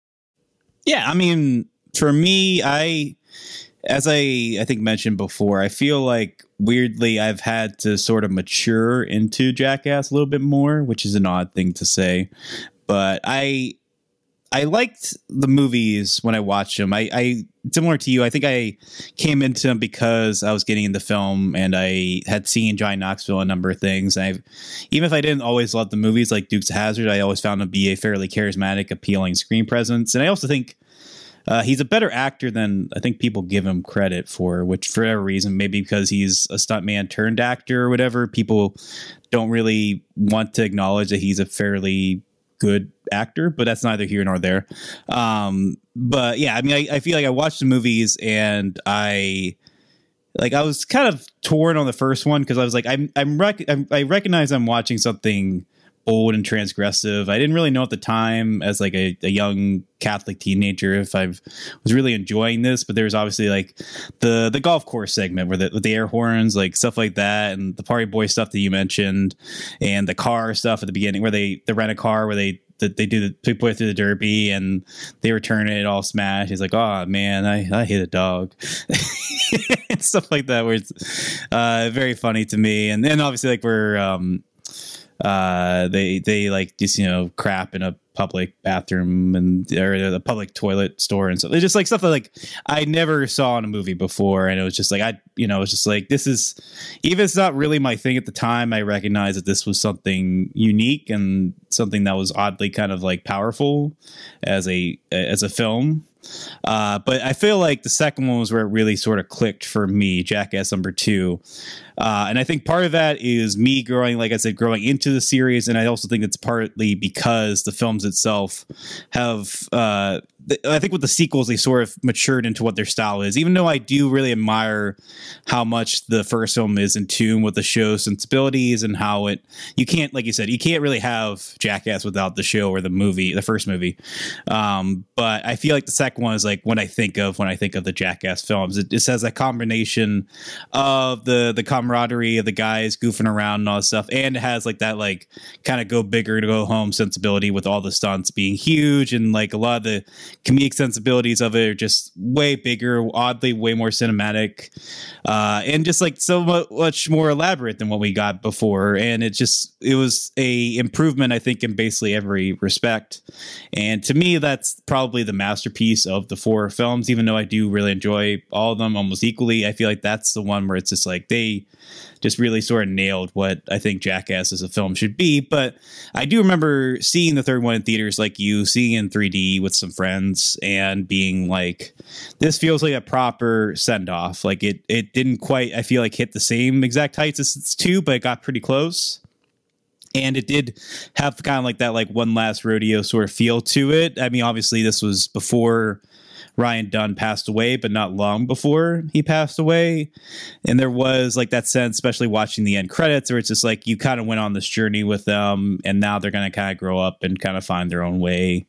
Yeah, I mean, for me, I, as I, I think mentioned before, I feel like weirdly I've had to sort of mature into Jackass a little bit more, which is an odd thing to say. But I... I liked the movies when I watched them. I, I similar to you, I think I came into them because I was getting into film and I had seen Johnny Knoxville a number of things. I've, even if I didn't always love the movies like Dukes of Hazzard, I always found him to be a fairly charismatic, appealing screen presence. And I also think uh, he's a better actor than I think people give him credit for, which for whatever reason, maybe because he's a stuntman turned actor or whatever, people don't really want to acknowledge that he's a fairly good actor, but that's neither here nor there. Um, but yeah, I mean, I, I feel like I watched the movies and I like I was kind of torn on the first one because I was like, I'm I'm, rec- I'm I recognize I'm watching something bold and transgressive. I didn't really know at the time as like a, a young Catholic teenager if I was really enjoying this, but there's obviously like the the golf course segment where the, with the air horns, like stuff like that, and the party boy stuff that you mentioned, and the car stuff at the beginning where they they rent a car where they that they do the people play through the derby and they return it all smashed. He's like, oh man, I, I hit a dog and stuff like that, where it's uh, very funny to me. And then obviously like we're um, uh, they they like just, you know, crap in a public bathroom and or the public toilet store and so it's just like stuff that like I never saw in a movie before, and it was just like I you know it's just like this is, even if it's not really my thing at the time, I recognize that this was something unique and something that was oddly kind of like powerful as a as a film. Uh, but I feel like the second one was where it really sort of clicked for me, Jackass number two. Uh, and I think part of that is me growing, like I said, growing into the series. And I also think it's partly because the films itself have, uh, th- I think with the sequels, they sort of matured into what their style is, even though I do really admire how much the first film is in tune with the show's sensibilities and how it, you can't, like you said, you can't really have Jackass without the show or the movie, the first movie. Um, but I feel like the second one is like when I think of, when I think of the Jackass films, it just has a combination of the, the camaraderie of the guys goofing around and all this stuff. And it has like that, like kind of go bigger to go home sensibility with all the stunts being huge. And like a lot of the comedic sensibilities of it are just way bigger, oddly, way more cinematic. Uh, and just like so much more elaborate than what we got before. And it just, it was a improvement, I think, in basically every respect. And to me, that's probably the masterpiece of the four films, even though I do really enjoy all of them almost equally. I feel like that's the one where it's just like they just really sort of nailed what I think Jackass as a film should be. But I do remember seeing the third one in theaters like you, seeing in three D with some friends and being like, this feels like a proper send off. Like it, it didn't quite, I feel like, hit the same exact heights as it's two, but it got pretty close. And it did have kind of like that, like one last rodeo sort of feel to it. I mean, obviously this was before Ryan Dunn passed away, but not long before he passed away. And there was like that sense, especially watching the end credits, where it's just like you kind of went on this journey with them, and now they're going to kind of grow up and kind of find their own way.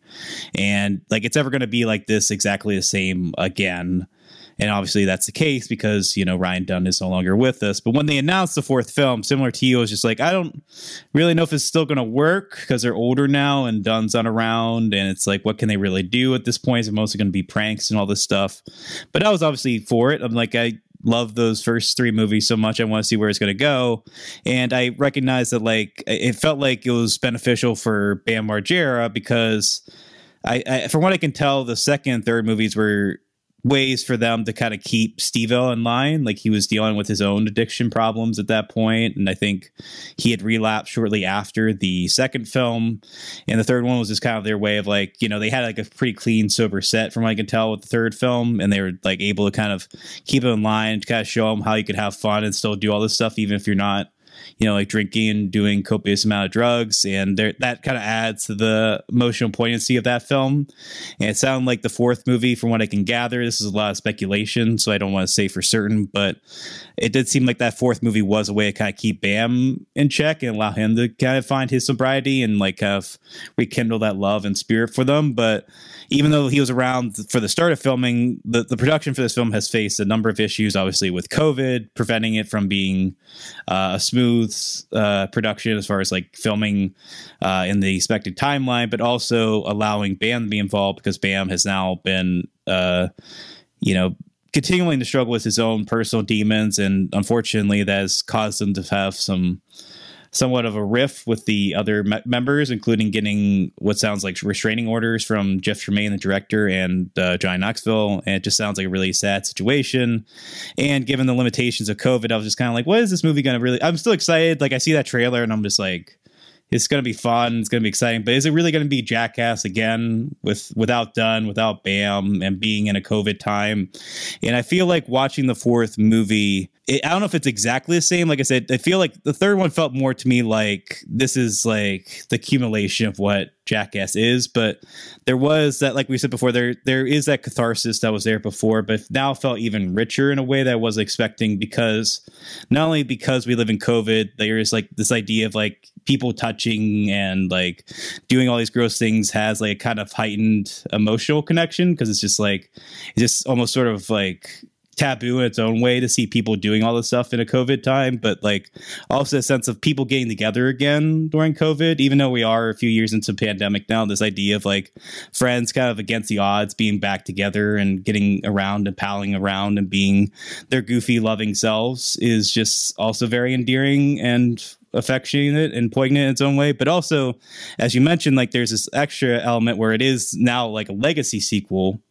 And like it's ever going to be like this exactly the same again. And obviously that's the case because, you know, Ryan Dunn is no longer with us. But when they announced the fourth film, similar to you, I was just like, I don't really know if it's still going to work because they're older now and Dunn's not around. And it's like, what can they really do at this point? It's mostly going to be pranks and all this stuff. But I was obviously for it. I'm like, I love those first three movies so much. I want to see where it's going to go. And I recognize that, like, it felt like it was beneficial for Bam Margera because I, I from what I can tell, the second and third movies were ways for them to kind of keep Steve-O in line. Like he was dealing with his own addiction problems at that point, and I think he had relapsed shortly after the second film. And the third one was just kind of their way of like, you know, they had like a pretty clean, sober set from what I can tell with the third film, and they were like able to kind of keep it in line to kind of show them how you could have fun and still do all this stuff even if you're not, you know, like drinking and doing copious amount of drugs. And there, that kind of adds to the emotional poignancy of that film. And it sounded like the fourth movie, from what I can gather, this is a lot of speculation, so I don't want to say for certain, but it did seem like that fourth movie was a way to kind of keep Bam in check and allow him to kind of find his sobriety and like kind of rekindle that love and spirit for them. But even though he was around for the start of filming, the, the production for this film has faced a number of issues, obviously with COVID, preventing it from being uh, a smooth uh, production as far as like filming uh, in the expected timeline, but also allowing Bam to be involved because Bam has now been, uh, you know, continuing to struggle with his own personal demons. And unfortunately, that has caused him to have some somewhat of a riff with the other me- members, including getting what sounds like restraining orders from Jeff Tremaine, the director, and uh, Johnny Knoxville. And it just sounds like a really sad situation. And given the limitations of COVID, I was just kind of like, what is this movie going to really... I'm still excited. Like, I see that trailer and I'm just like, it's going to be fun. It's going to be exciting. But is it really going to be Jackass again with without Dunn, without Bam, and being in a COVID time? And I feel like watching the fourth movie, it, I don't know if it's exactly the same. Like I said, I feel like the third one felt more to me like this is like the accumulation of what Jackass is. But there was that, like we said before, there there is that catharsis that was there before, but now felt even richer in a way that I wasn't expecting, because not only because we live in COVID, there is like this idea of like people touching and like doing all these gross things has like a kind of heightened emotional connection, because it's just like it's just almost sort of like taboo in its own way to see people doing all this stuff in a COVID time, but like also a sense of people getting together again during COVID, even though we are a few years into the pandemic now. This idea of like friends kind of against the odds being back together and getting around and palling around and being their goofy, loving selves is just also very endearing and affectionate and poignant in its own way. But also, as you mentioned, like there's this extra element where it is now like a legacy sequel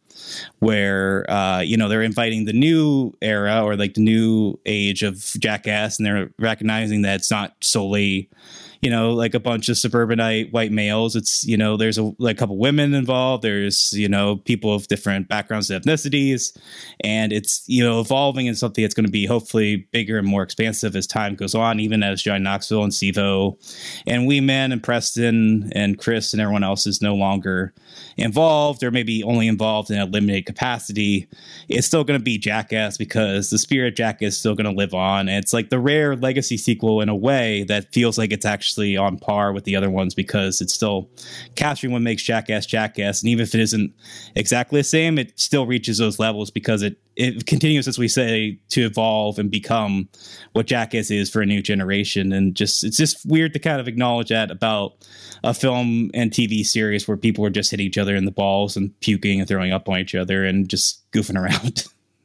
where, uh, you know, they're inviting the new era or like the new age of Jackass, and they're recognizing that it's not solely, you know, like a bunch of suburbanite white males. It's, you know, there's a, like a couple women involved. There's, you know, people of different backgrounds and ethnicities. And it's, you know, evolving in something that's going to be hopefully bigger and more expansive as time goes on, even as Johnny Knoxville and Steve-O and Wee Man and Preston and Chris and everyone else is no longer involved, or maybe only involved in a limited capacity. It's still going to be Jackass because the spirit of Jackass is still going to live on. And it's like the rare legacy sequel in a way that feels like it's actually on par with the other ones, because it's still capturing what makes Jackass Jackass. And even if it isn't exactly the same, it still reaches those levels because it it continues, as we say, to evolve and become what Jackass is for a new generation. And just it's just weird to kind of acknowledge that about a film and T V series where people were just hitting each other in the balls and puking and throwing up on each other and just goofing around.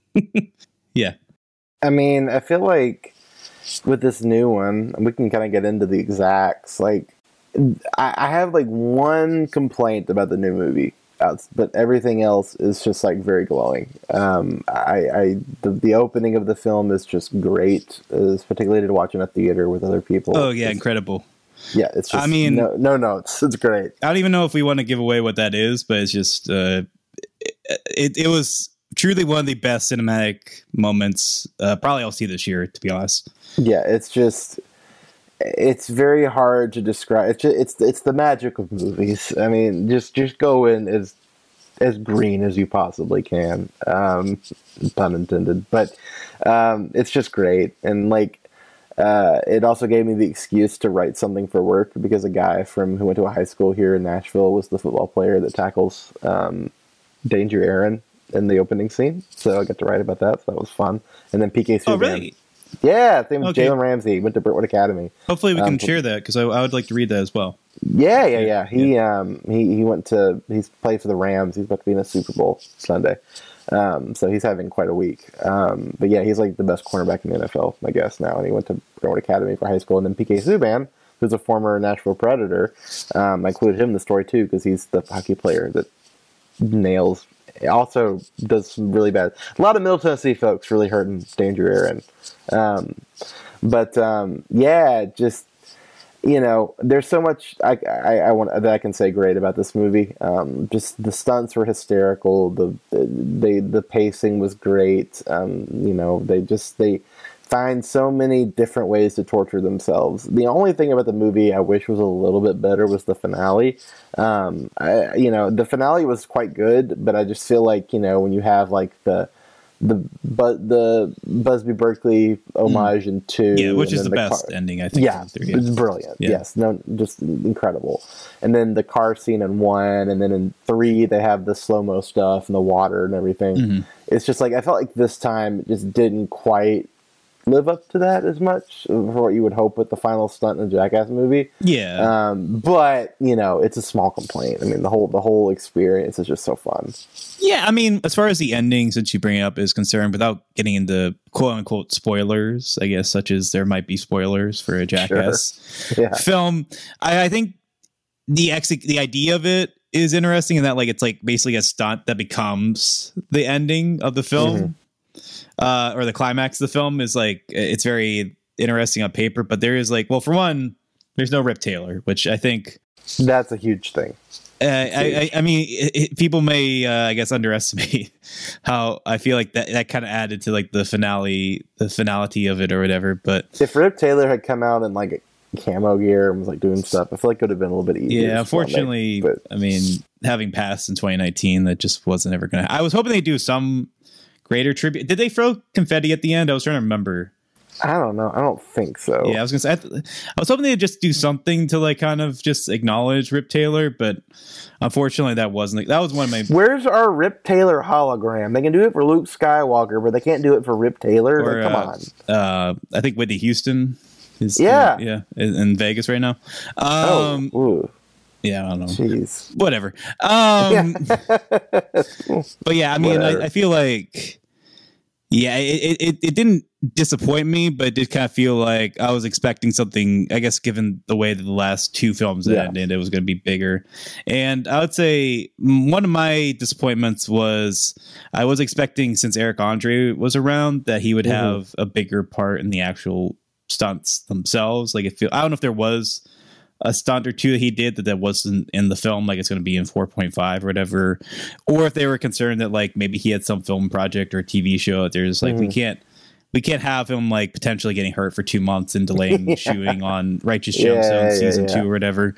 Yeah. I mean, I feel like with this new one, we can kind of get into the exacts. Like, I, I have like one complaint about the new movie, but everything else is just like very glowing. Um, I, I the, the opening of the film is just great, it's particularly to watch in a theater with other people. Oh yeah, it's, incredible. Yeah, it's just, I mean, no, no notes. It's great. I don't even know if we want to give away what that is, but it's just uh, it, it was truly one of the best cinematic moments uh, probably I'll see this year, to be honest. Yeah, it's just, it's very hard to describe. It's just, it's it's the magic of movies. I mean, just just go in. It's as green as you possibly can. Um, pun intended, but um, it's just great. And like, uh, it also gave me the excuse to write something for work because a guy from who went to a high school here in Nashville was the football player that tackles um, Danger Aaron in the opening scene. So I got to write about that. So that was fun. And then P K Subban. Oh, really? Yeah, same with okay. Jalen Ramsey. Went to Brentwood Academy. Hopefully we can um, share that because I, I would like to read that as well. Yeah, yeah, yeah. He yeah. um he, he went to he's played for the Rams. He's about to be in a Super Bowl Sunday. Um, so he's having quite a week. Um, but yeah, he's like the best cornerback in the N F L, I guess now. And he went to Brentwood Academy for high school. And then P K Subban, who's a former Nashville Predator, um, I included him in the story too because he's the hockey player that nails. Also does some really bad. A lot of Middle Tennessee folks really hurting Danger Aaron. Um, but um, yeah, just you know, there's so much I, I, I want that I can say great about this movie. Um, just the stunts were hysterical. The the the, the pacing was great. Um, you know, they just they find so many different ways to torture themselves. The only thing about the movie I wish was a little bit better was the finale. Um, I, you know, the finale was quite good, but I just feel like, you know, when you have like the the but the Busby Berkeley homage mm. in two, yeah, which is the, the best car, ending, I think. Yeah, it's brilliant. Yeah. Yes, no, just incredible. And then the car scene in one, and then in three they have the slow mo stuff and the water and everything. Mm-hmm. It's just like I felt like this time it just didn't quite live up to that as much for what you would hope with the final stunt in a Jackass movie. Yeah. Um, but you know, it's a small complaint. I mean, the whole the whole experience is just so fun. Yeah, I mean, as far as the ending, since you bring it up, is concerned, without getting into quote unquote spoilers, I guess, such as there might be spoilers for a Jackass sure. yeah. film. I, I think the ex- the idea of it is interesting in that, like, it's like basically a stunt that becomes the ending of the film. Mm-hmm. Uh, or the climax of the film is like, it's very interesting on paper, but there is like, well, for one, there's no Rip Taylor, which I think that's a huge thing. Uh, I, I, I mean, it, it, people may, uh, I guess, underestimate how I feel like that, that kind of added to like the finale, the finality of it or whatever. But if Rip Taylor had come out in like a camo gear and was like doing stuff, I feel like it would have been a little bit easier. Yeah, unfortunately, but I mean, having passed in twenty nineteen, that just wasn't ever going to, I was hoping they'd do some greater tribute. Did they throw confetti at the end? I was trying to remember. I don't know. I don't think so. Yeah, I was gonna say. I, th- I was hoping they'd just do something to like kind of just acknowledge Rip Taylor, but unfortunately, that wasn't. That was one of my. Where's our Rip Taylor hologram? They can do it for Luke Skywalker, but they can't do it for Rip Taylor. Or, like, come uh, on. Uh, I think Whitney Houston is. Yeah, in, yeah, in, in Vegas right now. Um, oh. Ooh. Yeah, I don't know. Jeez. Whatever. Um, yeah. But yeah, I mean, I, I feel like, yeah, it, it it didn't disappoint me, but it did kind of feel like I was expecting something, I guess, given the way that the last two films yeah. ended, it was going to be bigger. And I would say one of my disappointments was I was expecting, since Eric Andre was around, that he would mm-hmm. have a bigger part in the actual stunts themselves. Like, it feel, I don't know if there was a stunt or two that he did that that wasn't in the film, like it's going to be in four point five or whatever, or if they were concerned that like maybe he had some film project or T V show that there's like, mm. we can't we can't have him like potentially getting hurt for two months and delaying yeah. shooting on Righteous Gemstones yeah, yeah, season yeah. two or whatever,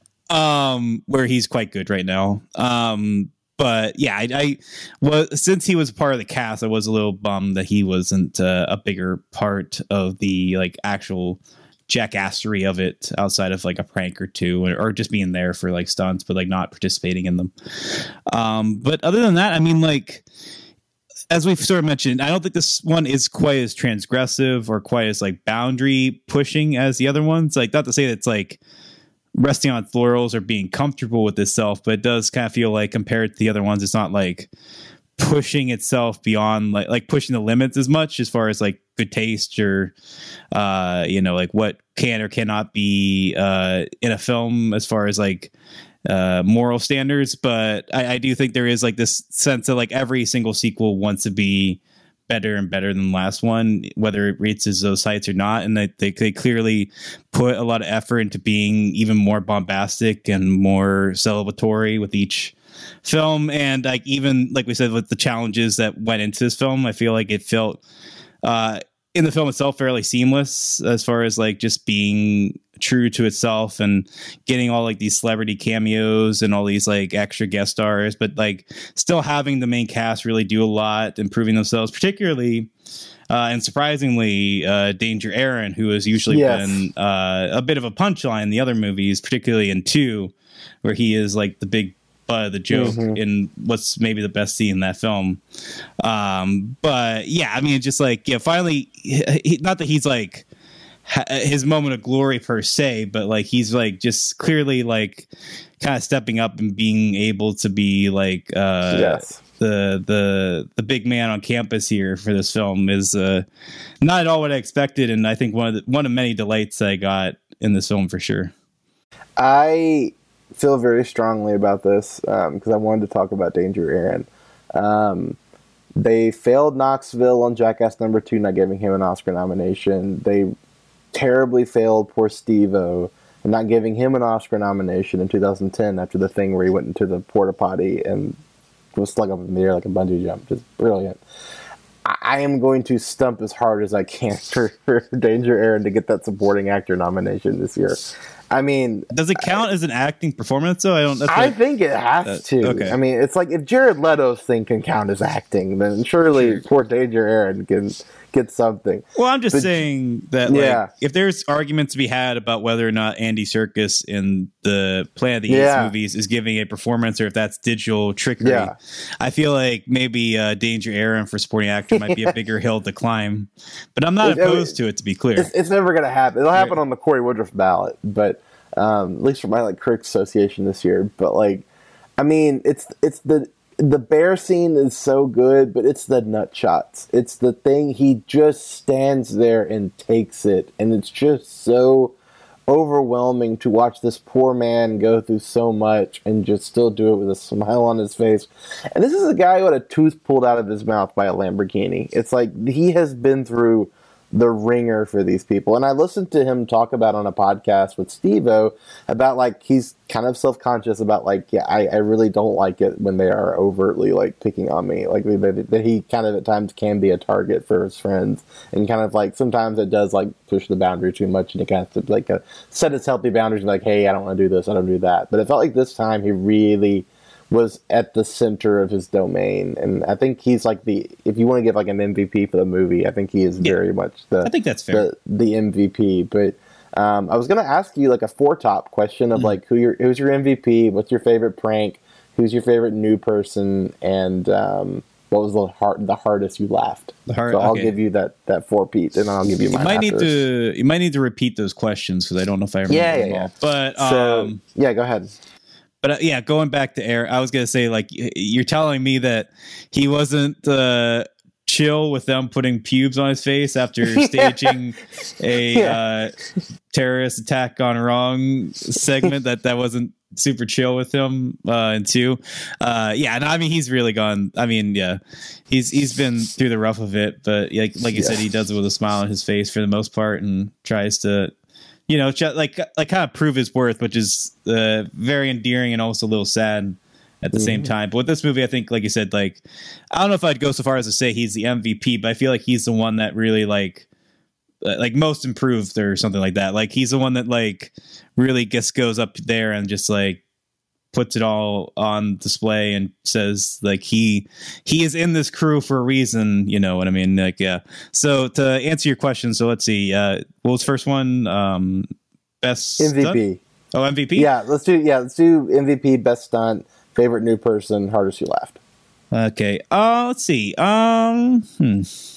um where he's quite good right now. Um but yeah, I, I was, since he was part of the cast, I was a little bummed that he wasn't uh, a bigger part of the like actual jackassery of it outside of like a prank or two, or, or just being there for like stunts, but like not participating in them. Um, but other than that, I mean, like, as we've sort of mentioned, I don't think this one is quite as transgressive or quite as like boundary pushing as the other ones. Like, not to say that it's like resting on its laurels or being comfortable with itself, but it does kind of feel like compared to the other ones, it's not like pushing itself beyond like like pushing the limits as much as far as like good taste or uh you know, like what can or cannot be uh in a film as far as like uh moral standards. But I, I do think there is like this sense that like every single sequel wants to be better and better than the last one, whether it reaches those heights or not. And they, they, they clearly put a lot of effort into being even more bombastic and more celebratory with each film. And like, even like we said, with the challenges that went into this film, I feel like it felt uh in the film itself fairly seamless as far as like just being true to itself and getting all like these celebrity cameos and all these like extra guest stars, but like still having the main cast really do a lot, improving themselves, particularly uh, and surprisingly uh, Danger Aaron, who has usually yes. been uh, a bit of a punchline in the other movies, particularly in two, where he is like the big butt of the joke mm-hmm. in what's maybe the best scene in that film. Um, but yeah, I mean, just like, yeah, finally, he, not that he's like ha- his moment of glory per se, but like he's like just clearly like kind of stepping up and being able to be like uh, yes. the the the big man on campus here for this film is uh, not at all what I expected, and I think one of the, one of many delights I got in this film for sure. I feel very strongly about this because um, I wanted to talk about Danger Aaron. Um, they failed Knoxville on Jackass number two, not giving him an Oscar nomination. They terribly failed poor Steve-O, not giving him an Oscar nomination in two thousand ten after the thing where he went into the porta potty and was stuck up in the air like a bungee jump. Just brilliant. I, I am going to stump as hard as I can for, for Danger Aaron to get that supporting actor nomination this year. I mean, does it count I, as an acting performance though? I don't. That's I like, think it has uh, to. Okay. I mean, it's like if Jared Leto's thing can count as acting, then surely sure. poor Danger Aaron can get something. Well, I'm just but, saying that, like, yeah. if there's arguments to be had about whether or not Andy Serkis in the Planet of the yeah. Apes movies is giving a performance or if that's digital trickery, yeah. I feel like maybe uh, Danger Aaron for supporting actor might be a bigger hill to climb. But I'm not it, opposed I mean, to it, to be clear. It's, it's never going to happen. It'll happen right. on the Corey Woodruff ballot, but um, at least for my like Critics Association this year. But like, I mean, it's it's the. The bear scene is so good, but it's the nut shots. It's the thing. He just stands there and takes it. And it's just so overwhelming to watch this poor man go through so much and just still do it with a smile on his face. And this is a guy who had a tooth pulled out of his mouth by a Lamborghini. It's like he has been through the ringer for these people. And I listened to him talk about on a podcast with Steve-O about like he's kind of self-conscious about like, yeah, I, I really don't like it when they are overtly like picking on me. Like that, that he kind of at times can be a target for his friends, and kind of like sometimes it does like push the boundary too much, and he kind of like uh, set his healthy boundaries, like, hey, I don't want to do this, I don't do that. But it felt like this time he really was at the center of his domain, and I think he's like the, if you want to give like an M V P for the movie, I think he is yeah, very much the I think that's fair. the, the M V P. But um, I was going to ask you like a four top question of mm-hmm. like who your who's your M V P, what's your favorite prank, who's your favorite new person, and um, what was the hard the hardest you laughed. The hard, so I'll okay. give you that that four Pete, and I'll give you. You mine might need after. to you might need to repeat those questions because I don't know if I remember yeah, yeah, them yeah. all. But so um, yeah, go ahead. But uh, yeah, going back to Aaron, I was gonna say like you're telling me that he wasn't uh, chill with them putting pubes on his face after staging a yeah. uh, terrorist attack gone wrong segment. that that wasn't super chill with him. Uh, and two, uh, yeah, no, I mean he's really gone. I mean, yeah, he's he's been through the rough of it, but like like you yeah. said, he does it with a smile on his face for the most part, and tries to. You know, like like kind of prove his worth, which is uh, very endearing and also a little sad at the mm-hmm. same time. But with this movie, I think, like you said, like I don't know if I'd go so far as to say he's the M V P, but I feel like he's the one that really like uh, like most improved or something like that. Like he's the one that like really just goes up there and just like puts it all on display and says like he he is in this crew for a reason, you know what I mean? Like yeah. So to answer your question, so let's see. Uh what was the first one? Um best M V P. Stunt? Oh, M V P? Yeah, let's do yeah, let's do M V P, best stunt, favorite new person, hardest you laughed. Okay. Uh let's see. Um hmm.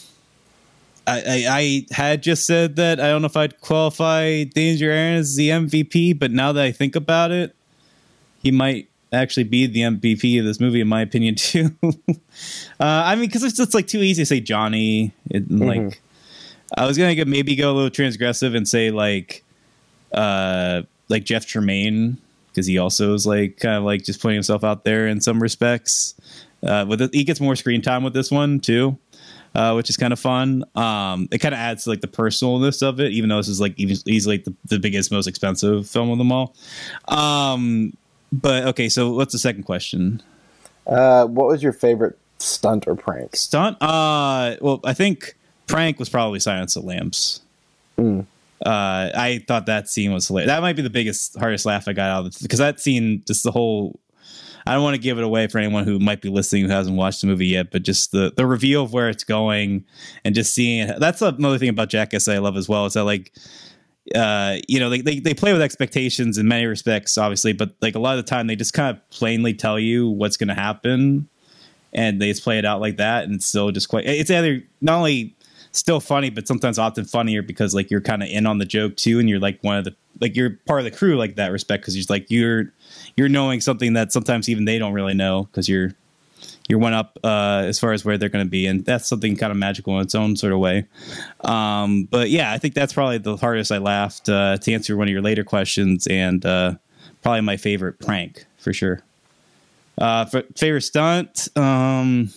I, I, I had just said that I don't know if I'd qualify Danger Aaron as the M V P, but now that I think about it, he might actually be the M V P of this movie, in my opinion, too. uh, I mean, because it's just like too easy to say Johnny. It, mm-hmm. Like, I was gonna go, maybe go a little transgressive and say like, uh, like Jeff Tremaine, because he also is like kind of like just putting himself out there in some respects. Uh, with it, he gets more screen time with this one too, uh, which is kind of fun. Um, it kind of adds to like the personalness of it, even though this is like even, easily like the, the biggest, most expensive film of them all. Um, But okay, so what's the second question? Uh, what was your favorite stunt or prank? Stunt? Uh, well, I think prank was probably Silence of the Lambs. Mm. Uh, I thought that scene was hilarious. That might be the biggest, hardest laugh I got out of it, because that scene, just the whole. I don't want to give it away for anyone who might be listening who hasn't watched the movie yet, but just the the reveal of where it's going and just seeing it. That's another thing about Jackass I love as well. Is that like, uh, you know, they, they they play with expectations in many respects, obviously, but like a lot of the time they just kind of plainly tell you what's going to happen, and they just play it out like that, and it's still just quite. It's either not only still funny, but sometimes often funnier because like you're kind of in on the joke too, and you're like one of the like you're part of the crew like that respect because you're like you're. You're knowing something that sometimes even they don't really know because you're you're one up uh, as far as where they're going to be, and that's something kind of magical in its own sort of way. Um, but yeah, I think that's probably the hardest I laughed uh, to answer one of your later questions, and uh, probably my favorite prank for sure. Uh, for, favorite stunt, um,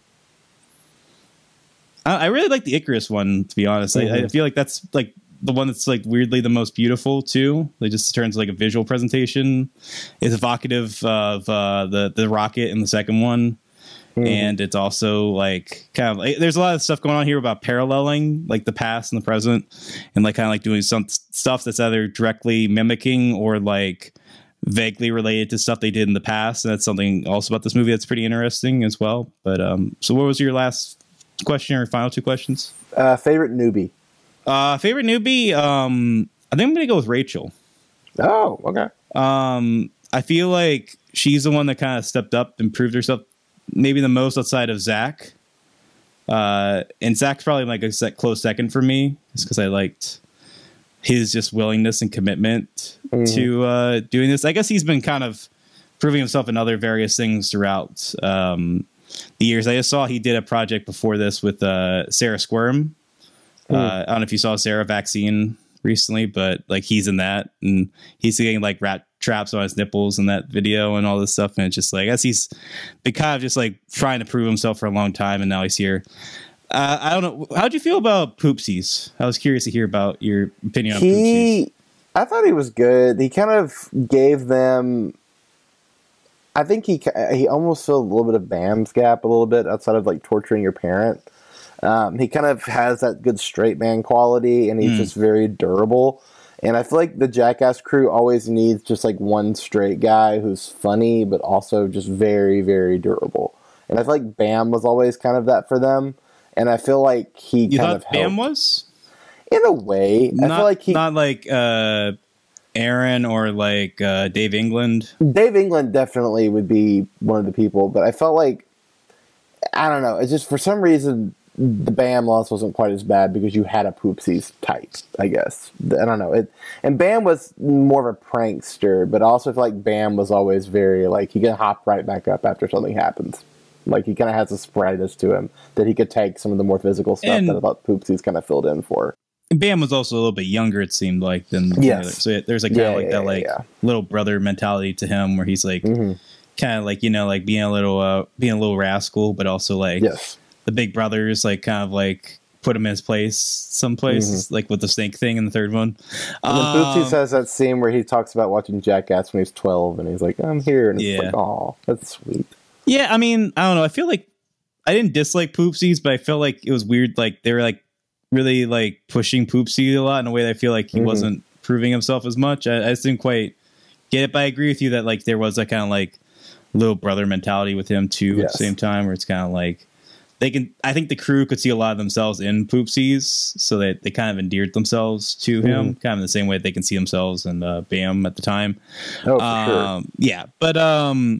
I, I really like the Icarus one. To be honest, mm-hmm. I, I feel like that's like. The one that's like weirdly the most beautiful too. Like just in terms of like a visual presentation, is evocative of uh, the the rocket in the second one, mm. and it's also like kind of like, there's a lot of stuff going on here about paralleling like the past and the present, and like kind of like doing some stuff that's either directly mimicking or like vaguely related to stuff they did in the past. And that's something also about this movie that's pretty interesting as well. But um, so what was your last question or final two questions? Uh, favorite newbie. Uh, favorite newbie, um, I think I'm gonna go with Rachel. Oh, okay. Um, I feel like she's the one that kind of stepped up and proved herself maybe the most outside of Zach. Uh, and Zach's probably like a set close second for me, just because I liked his just willingness and commitment mm. to uh, doing this. I guess he's been kind of proving himself in other various things throughout um, the years. I just saw he did a project before this with uh, Sarah Squirm. Uh, I don't know if you saw Sarah Vaccine recently, but like he's in that, and he's getting like rat traps on his nipples in that video and all this stuff. And it's just like, I guess he's been kind of just like trying to prove himself for a long time, and now he's here. Uh, I don't know. How'd you feel about Poopsies? I was curious to hear about your opinion on he, Poopsies. I thought he was good. He kind of gave them. I think he he almost filled a little bit of Bam's gap a little bit outside of like torturing your parent. Um, he kind of has that good straight man quality, and he's mm. just very durable. And I feel like the Jackass crew always needs just like one straight guy who's funny, but also just very, very durable. And I feel like Bam was always kind of that for them. And I feel like he you kind thought of helped. Bam was? In a way. Not, I feel like he. Not like uh, Aaron or like uh, Dave England. Dave England definitely would be one of the people, but I felt like. I don't know. It's just for some reason. The Bam loss wasn't quite as bad because you had a Poopsies type, I guess. I don't know. It and Bam was more of a prankster, but I also feel like Bam was always very like he can hop right back up after something happens. Like he kind of has a sprightness to him that he could take some of the more physical stuff and that I thought Poopsies kind of filled in for. And Bam was also a little bit younger, it seemed like, than yes. the other. So it, there's like kind of yeah, like yeah, that yeah, like yeah. little brother mentality to him, where he's like mm-hmm. kind of like, you know, like being a little uh, being a little rascal, but also like. Yes. The big brothers like kind of like put him in his place someplace, mm-hmm. like with the snake thing in the third one. And then um, Poopsie says that scene where he talks about watching Jackass when he's twelve, and he's like, "I'm here," and it's yeah. like, "Oh, that's sweet." Yeah, I mean, I don't know. I feel like I didn't dislike Poopsies, but I felt like it was weird. Like they were like really like pushing Poopsie a lot in a way that I feel like he mm-hmm. wasn't proving himself as much. I, I just didn't quite get it, but I agree with you that like there was that kind of like little brother mentality with him too yes. at the same time, where it's kind of like. They can. I think the crew could see a lot of themselves in Poopsies, so that they kind of endeared themselves to him, mm. kind of in the same way that they can see themselves in uh, Bam at the time. Oh, for um, sure. Yeah, but um,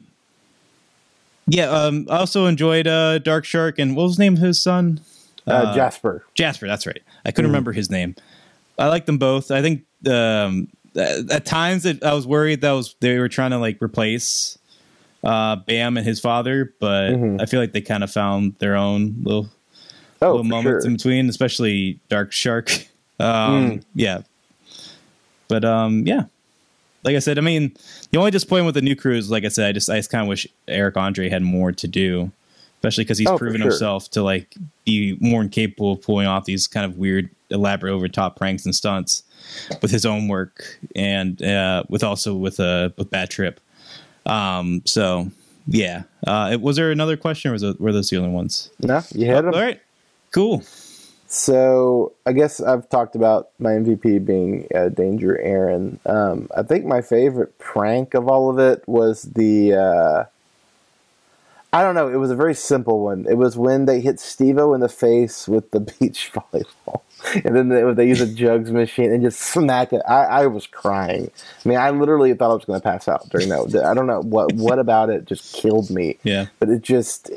yeah. Um, I also enjoyed uh, Dark Shark, and what was the name of his son? Uh, uh, Jasper. Jasper. That's right. I couldn't mm. remember his name. I like them both. I think um, at times it, I was worried that was they were trying to like replace. Uh, Bam and his father, but mm-hmm. I feel like they kind of found their own little, oh, little moments sure. in between, especially Dark Shark. Um, mm. Yeah. But um, yeah, like I said, I mean, the only disappointment with the new crew is, like I said, I just, I just kind of wish Eric Andre had more to do, especially because he's oh, proven sure. himself to like be more incapable of pulling off these kind of weird, elaborate, over top pranks and stunts with his own work, and uh, with also with a uh, with Bad Trip. Um, so yeah, uh, was there another question or was it, were those the only ones? No, you had them. All right, cool. So I guess I've talked about my M V P being uh, Danger Aaron. Um, I think my favorite prank of all of it was the. Uh, I don't know. It was a very simple one. It was when they hit Steve-O in the face with the beach volleyball, and then they, they use a jugs machine and just smack it. I, I was crying. I mean, I literally thought I was going to pass out during that. I don't know what what about it just killed me. Yeah, but it just.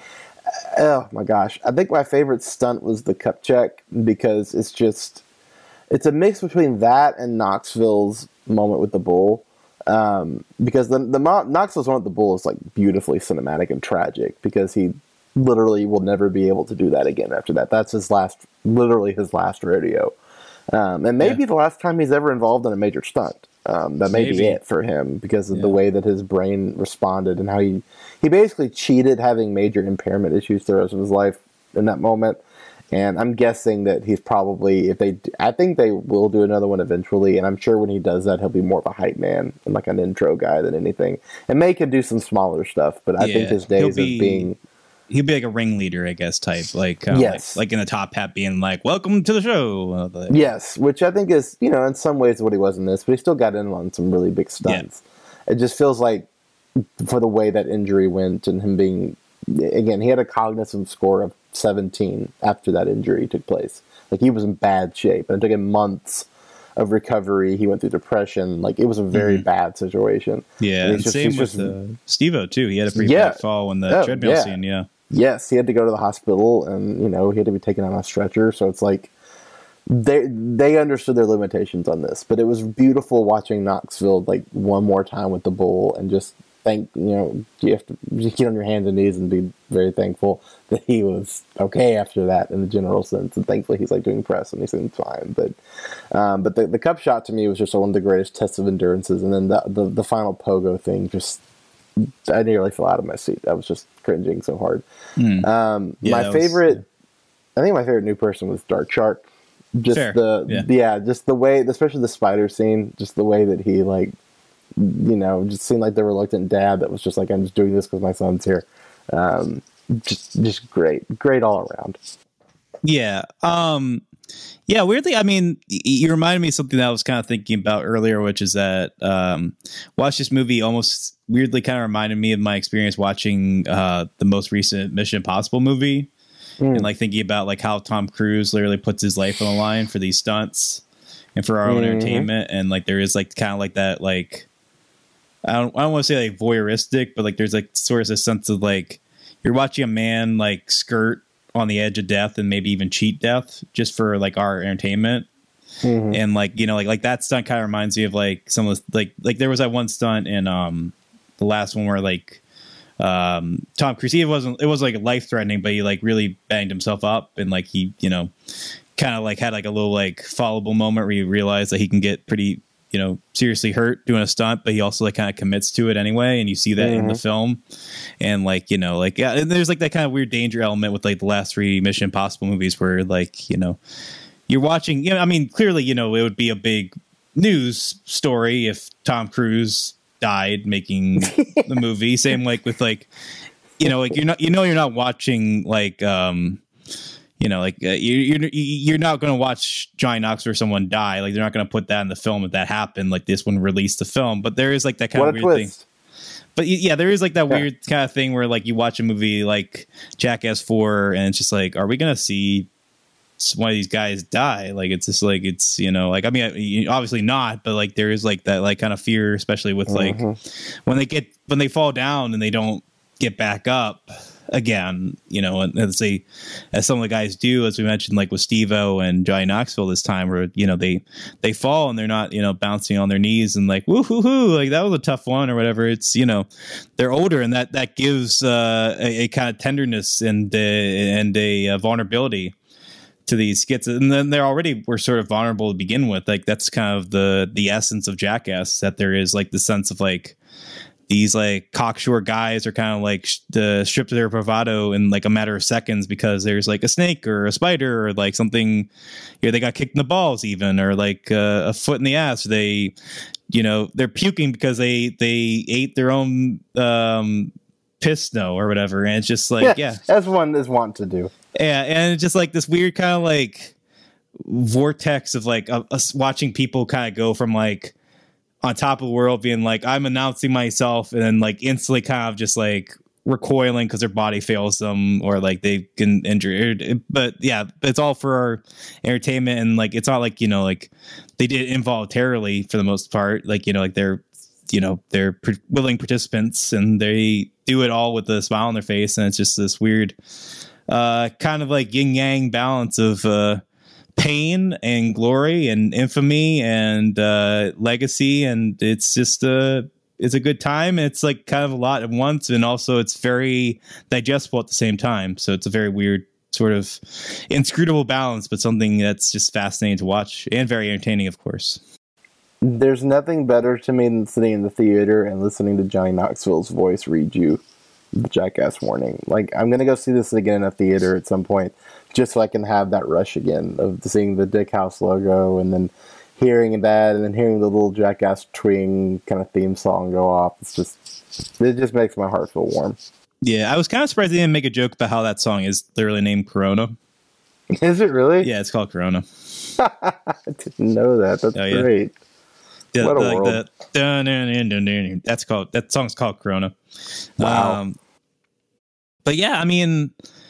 Oh my gosh. I think my favorite stunt was the cup check because it's just, it's a mix between that and Knoxville's moment with the bull. Um, because the, the Knoxville's moment with the bull is like beautifully cinematic and tragic because he literally will never be able to do that again after that. That's his last, literally his last rodeo. Um, and maybe yeah. the last time he's ever involved in a major stunt. Um, that may maybe. be it for him because of yeah. the way that his brain responded and how he, he basically cheated having major impairment issues the rest of his life in that moment. And I'm guessing that he's probably, if they, I think they will do another one eventually. And I'm sure when he does that, he'll be more of a hype man and like an intro guy than anything. And May could do some smaller stuff, but I yeah. think his days be, of being... He'd be like a ringleader, I guess, type. Like, uh, yes. like, like in the top hat being like, welcome to the show. Like, yes, which I think is, you know, in some ways what he was in this, but he still got in on some really big stunts. Yeah. It just feels like for the way that injury went and him being, again, he had a cognitive score of seventeen after that injury took place. Like, he was in bad shape, and it took him months of recovery. He went through depression. Like, it was a very mm-hmm. bad situation. Yeah, and, and just, same with just, uh, Steve-O, too. He had a pretty yeah. bad fall in the oh, treadmill yeah. scene, yeah. Yes, he had to go to the hospital, and, you know, he had to be taken on a stretcher, so it's like, they they understood their limitations on this, but it was beautiful watching Knoxville, like, one more time with the bull, and just thank, you know, you have to just get on your hands and knees and be very thankful that he was okay after that in the general sense, and thankfully he's, like, doing press, and he seemed fine, but um, but the, the cup shot to me was just one of the greatest tests of endurances, and then the, the, the final pogo thing just... I nearly fell out of my seat. I was just cringing so hard. Mm. Um, yeah, my favorite, was, yeah. I think my favorite new person was Dark Shark. Just Fair. the, yeah. yeah, just the way, especially the spider scene, just the way that he, like, you know, just seemed like the reluctant dad that was just like, I'm just doing this because my son's here. Um, just, just great, great all around. Yeah. Um, Yeah, weirdly, I mean, you reminded me of something that I was kind of thinking about earlier, which is that um, watch this movie almost weirdly kind of reminded me of my experience watching uh, the most recent Mission Impossible movie. Mm. And like thinking about like how Tom Cruise literally puts his life on the line for these stunts and for our mm-hmm. own entertainment. And like there is like kind of like that, like, I don't, I don't want to say like voyeuristic, but like there's like sort of a sense of like you're watching a man like skirt on the edge of death and maybe even cheat death just for like our entertainment. Mm-hmm. And like, you know, like like that stunt kind of reminds me of like some of the, like like there was that one stunt in um the last one where like um Tom Cruise, it wasn't it was like life threatening, but he like really banged himself up and like he, you know, kind of like had like a little like followable moment where he realized that he can get pretty, you know, seriously hurt doing a stunt, but he also like kind of commits to it anyway. And you see that mm-hmm. in the film. And like, you know, like, yeah, and there's like that kind of weird danger element with like the last three Mission Impossible movies where like, you know, you're watching, you know, I mean, clearly, you know, it would be a big news story if Tom Cruise died making the movie. Same like with like, you know, like you're not, you know, you're not watching like, um, you know, like uh, you, you're you're not going to watch Johnny Knoxville or someone die. Like they're not going to put that in the film if that happened. Like this one released the film, but there is like that kind what of weird twist. thing. But yeah, there is like that yeah. weird kind of thing where like you watch a movie like Jackass four, and it's just like, are we going to see one of these guys die? Like it's just like it's you know like I mean obviously not, but like there is like that like kind of fear, especially with like mm-hmm. when they get when they fall down and they don't get back up again, you know, and as they, as some of the guys do, as we mentioned, like with Steve-O and Johnny Knoxville this time, where, you know, they, they fall and they're not, you know, bouncing on their knees and like, woo hoo hoo, like that was a tough one or whatever. It's, you know, they're older and that, that gives uh, a, a kind of tenderness and, uh, and a, a vulnerability to these skits. And then they're already were sort of vulnerable to begin with. Like that's kind of the, the essence of Jackass, that there is like the sense of like, these like cocksure guys are kind of like sh- the stripped of their bravado in like a matter of seconds because there's like a snake or a spider or like something, you know, they got kicked in the balls even, or like uh, a foot in the ass. They, you know, they're puking because they, they ate their own, um, piss snow or whatever, and it's just like yeah, yeah. as one is wont to do. Yeah, and it's just like this weird kind of like vortex of like uh, us watching people kind of go from like on top of the world being like I'm announcing myself, and then like instantly kind of just like recoiling because their body fails them or like they can injure. But yeah, it's all for our entertainment, and like it's not like, you know, like they did it involuntarily for the most part. Like, you know, like they're you know they're pre- willing participants, and they do it all with a smile on their face, and it's just this weird uh kind of like yin yang balance of uh pain and glory and infamy and uh legacy, and it's just uh it's a good time. It's like kind of a lot at once, and also it's very digestible at the same time, so it's a very weird sort of inscrutable balance, but something that's just fascinating to watch and very entertaining, of course. There's nothing better to me than sitting in the theater and listening to Johnny Knoxville's voice read you the Jackass warning. Like, I'm gonna go see this again in a theater at some point, just so I can have that rush again of seeing the Dick House logo, and then hearing that, and then hearing the little Jackass twing kind of theme song go off. It's just, it just makes my heart feel warm. Yeah, I was kind of surprised they didn't make a joke about how that song is literally named Corona. Is it really? Yeah, it's called Corona. I didn't know that. That's oh, yeah. great. The, what a the, like world. The, dun, dun, dun, dun, dun, that's called, that song's called Corona. Wow. Um, but yeah, I mean,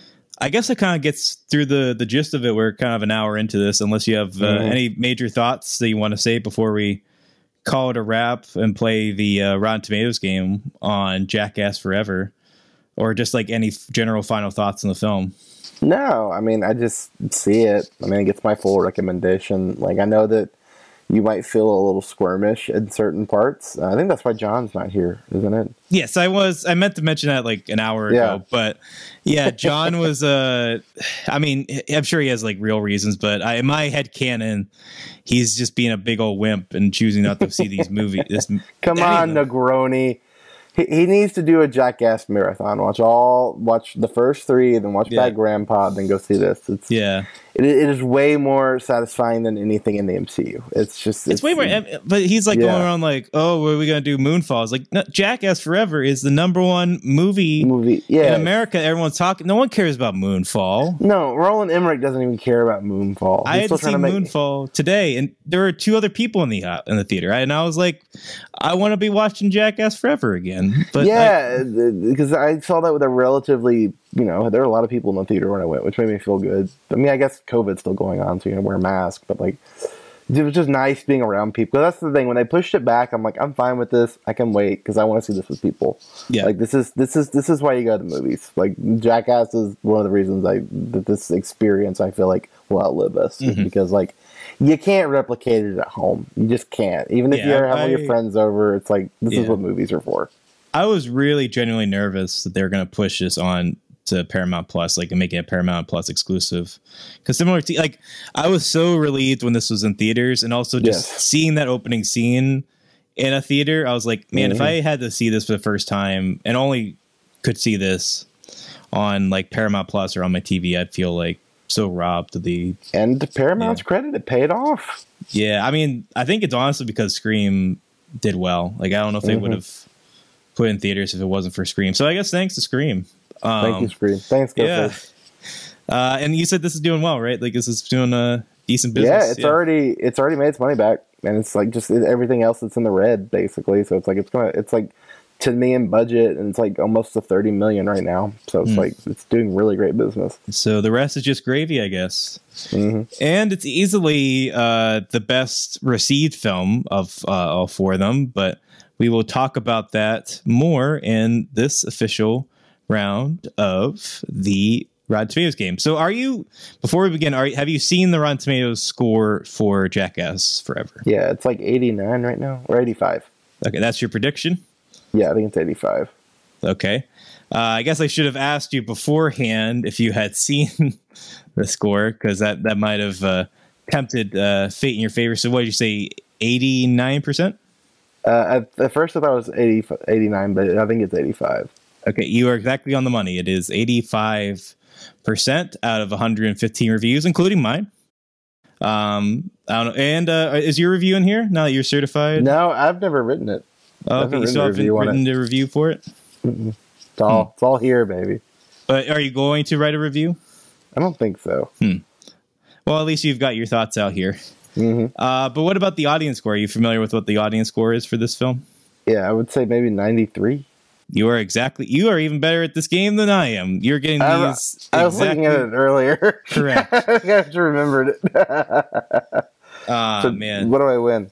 I guess it kind of gets through the, the gist of it. We're kind of an hour into this, unless you have uh, mm-hmm. any major thoughts that you want to say before we call it a wrap and play the uh, Rotten Tomatoes game on Jackass Forever, or just like any general final thoughts on the film. No, I mean, I just see it. I mean, it gets my full recommendation. Like, I know that you might feel a little squirmish in certain parts. Uh, I think that's why John's not here, isn't it? Yes, I was. I meant to mention that like an hour yeah. ago, but yeah, John was. Uh, I mean, I'm sure he has like real reasons, but I, in my head canon, he's just being a big old wimp and choosing not to see these movies. This, Come on, Negroni. He, he needs to do a Jackass marathon. Watch all, watch the first three, then watch yeah. Bad Grandpa, then go see this. It's, yeah, it, it is way more satisfying than anything in the M C U. It's just, it's, it's way more. But he's like yeah. going around like, oh, what are we gonna do? Moonfall. It's like no, Jackass Forever is the number one movie, movie yeah. in America. Everyone's talking. No one cares about Moonfall. No, Roland Emmerich doesn't even care about Moonfall. He's I had to see to make... Moonfall today, and there were two other people in the uh, in the theater, right? And I was like, I want to be watching Jackass Forever again. But yeah. I, because I saw that with a relatively, you know, there were a lot of people in the theater when I went, which made me feel good. I mean, I guess COVID's still going on, so you know, wear a mask, but like, it was just nice being around people. That's the thing. When they pushed it back, I'm like, I'm fine with this. I can wait because I want to see this with people. Yeah, like this is this is this is why you go to the movies. Like Jackass is one of the reasons I that this experience I feel like will outlive us mm-hmm. because like you can't replicate it at home. You just can't. Even if yeah, you have I, all your friends over, it's like this yeah. is what movies are for. I was really genuinely nervous that they were going to push this on to Paramount Plus, like and make it a Paramount Plus exclusive. Because similar to like, I was so relieved when this was in theaters, and also just yes. seeing that opening scene in a theater, I was like, man, mm-hmm. if I had to see this for the first time and only could see this on like Paramount Plus or on my T V, I'd feel like so robbed of the. And to Paramount's yeah. credit, it paid off. Yeah, I mean, I think it's honestly because Scream did well. Like, I don't know if they mm-hmm. would have put in theaters if it wasn't for Scream. So I guess thanks to Scream. Um, Thank you, Scream. Thanks, yeah. Uh, and you said this is doing well, right? Like this is doing a decent business. Yeah, it's yeah. already it's already made its money back, and it's like just everything else that's in the red basically. So it's like it's gonna it's like ten million budget, and it's like almost to thirty million right now. So it's mm. like it's doing really great business. So the rest is just gravy, I guess. Mm-hmm. And it's easily uh, the best received film of uh, all four of them, but we will talk about that more in this official round of the Rotten Tomatoes game. So are you, before we begin, are have you seen the Rotten Tomatoes score for Jackass Forever? Yeah, it's like eighty-nine right now, or eighty-five. Okay, that's your prediction? Yeah, I think it's eighty-five. Okay. Uh, I guess I should have asked you beforehand if you had seen the score, because that, that might have uh, tempted uh, fate in your favor. So what did you say, eighty-nine percent? Uh, at, at first I thought it was eighty, eighty-nine, but I think it's eighty-five. Okay, you are exactly on the money. It is eighty-five percent out of one hundred fifteen reviews, including mine. Um, I don't know. And uh, is your review in here now that you're certified? No, I've never written it. Oh, okay, you still haven't written a review for it? Mm-mm. It's all, Hmm. it's all here, baby. But are you going to write a review? I don't think so. Hmm. Well, at least you've got your thoughts out here. Mm-hmm. Uh, but what about the audience score? Are you familiar with what the audience score is for this film? Yeah, I would say maybe ninety-three. You are exactly. You are even better at this game than I am. You're getting I, these. I was exactly, looking at it earlier. Correct. I just remembered it. Ah, So man. what do I win?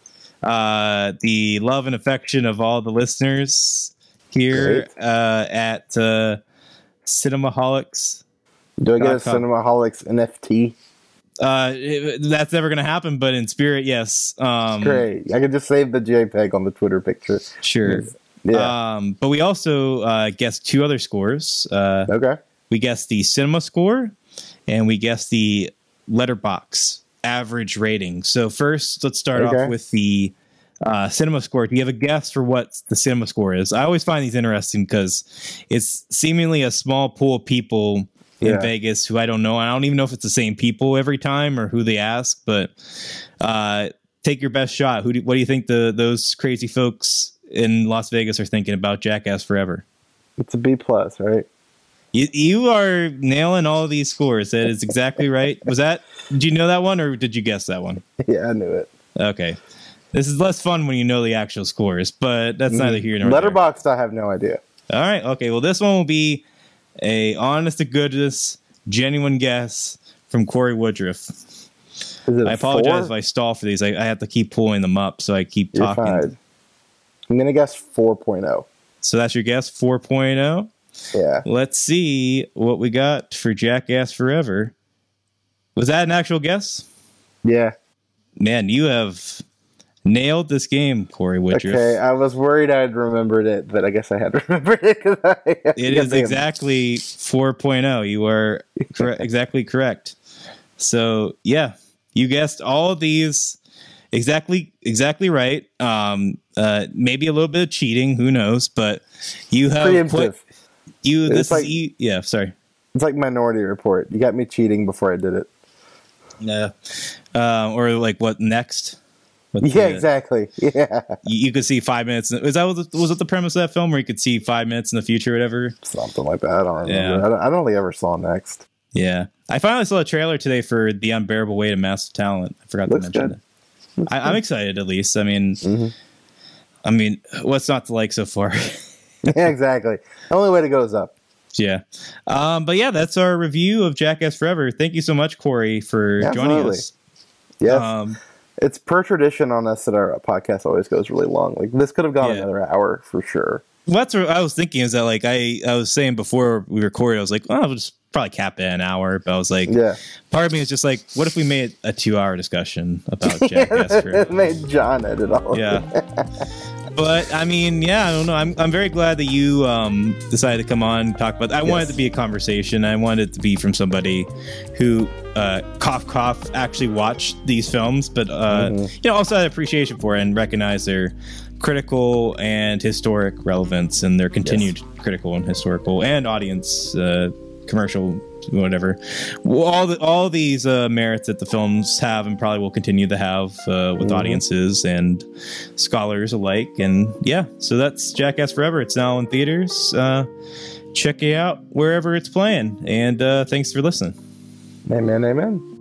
Uh, the love and affection of all the listeners here uh, at uh, Cinemaholics. Do I get a dot com. Cinemaholics N F T? Uh, it- that's never going to happen, but in spirit, yes. Um, Great. I could just save the JPEG on the Twitter picture. Sure. Yeah. Um, but we also uh, guessed two other scores. Uh, Okay. we guessed the cinema score, and we guessed the letterbox average rating. So first, let's start Okay. off with the uh, cinema score. Do you have a guess for what the cinema score is? I always find these interesting because it's seemingly a small pool of people in Yeah. Vegas who I don't know. I don't even know if it's the same people every time or who they ask, but uh, take your best shot. Who do, what do you think the those crazy folks in Las Vegas are thinking about Jackass Forever? It's a B plus, right? You, you are nailing all of these scores. That is exactly right. Was that, did you know that one or did you guess that one? Yeah, I knew it. Okay. This is less fun when you know the actual scores, but that's neither here nor there. Letterboxd, I have no idea. All right. Okay. Well, this one will be a honest to goodness, genuine guess from Corey Woodruff. Is it I apologize four? if I stall for these. I, I have to keep pulling them up, so I keep You're talking. fine. I'm going to guess four point oh. So that's your guess, four point oh. Yeah. Let's see what we got for Jackass Forever. Was that an actual guess? Yeah. Man, you have nailed this game, Corey Woodruff. Okay, I was worried I'd remembered it, but I guess I had remembered it. 'Cause I, It is exactly four point oh. You are cor- exactly correct. So, yeah, you guessed all of these exactly exactly right. Um, uh, maybe a little bit of cheating, who knows? But you have Preemptive. put you. It's This like- is e- yeah. Sorry. It's like Minority Report. You got me cheating before I did it. Yeah. Uh, or like what next? What's Yeah, the- exactly. Yeah. You, you could see five minutes. Was that was it, was it the premise of that film where you could see five minutes in the future, or whatever? Something like that. I don't remember. Yeah. I, don't, I don't think I ever saw Next. Yeah, I finally saw a trailer today for The Unbearable Weight of Massive Talent. I forgot Looks to mention good. that. I, I'm excited, at least. I mean, Mhm. I mean, what's not to like so far? Yeah, exactly. The only way to go is up. Yeah, um, but yeah, that's our review of Jackass Forever. Thank you so much, Corey, for joining Absolutely. us. Yes. Um, It's per tradition on us that our podcast always goes really long. Like this could have gone Yeah. another hour for sure. well, that's what I was thinking. Is that like I, I was saying before we recorded, I was like, well, I'll just probably cap it at an hour. But I was like, Yeah. part of me is just like, what if we made a two-hour discussion about Jackass It Forever? made John edit all of Yeah. it. But I mean, yeah, I don't know. I'm I'm very glad that you um, decided to come on and talk about. I wanted it Yes. to be a conversation. I wanted it to be from somebody who uh, cough cough actually watched these films, but uh, Mhm. you know also had appreciation for it and recognize their critical and historic relevance and their continued critical and historical and audience uh, commercial whatever Well, all the all these uh, merits that the films have and probably will continue to have uh, with Mhm. audiences and scholars alike. And yeah, so that's Jackass Forever. It's now in theaters. Uh, check it out wherever it's playing. And uh, thanks for listening. Amen, amen.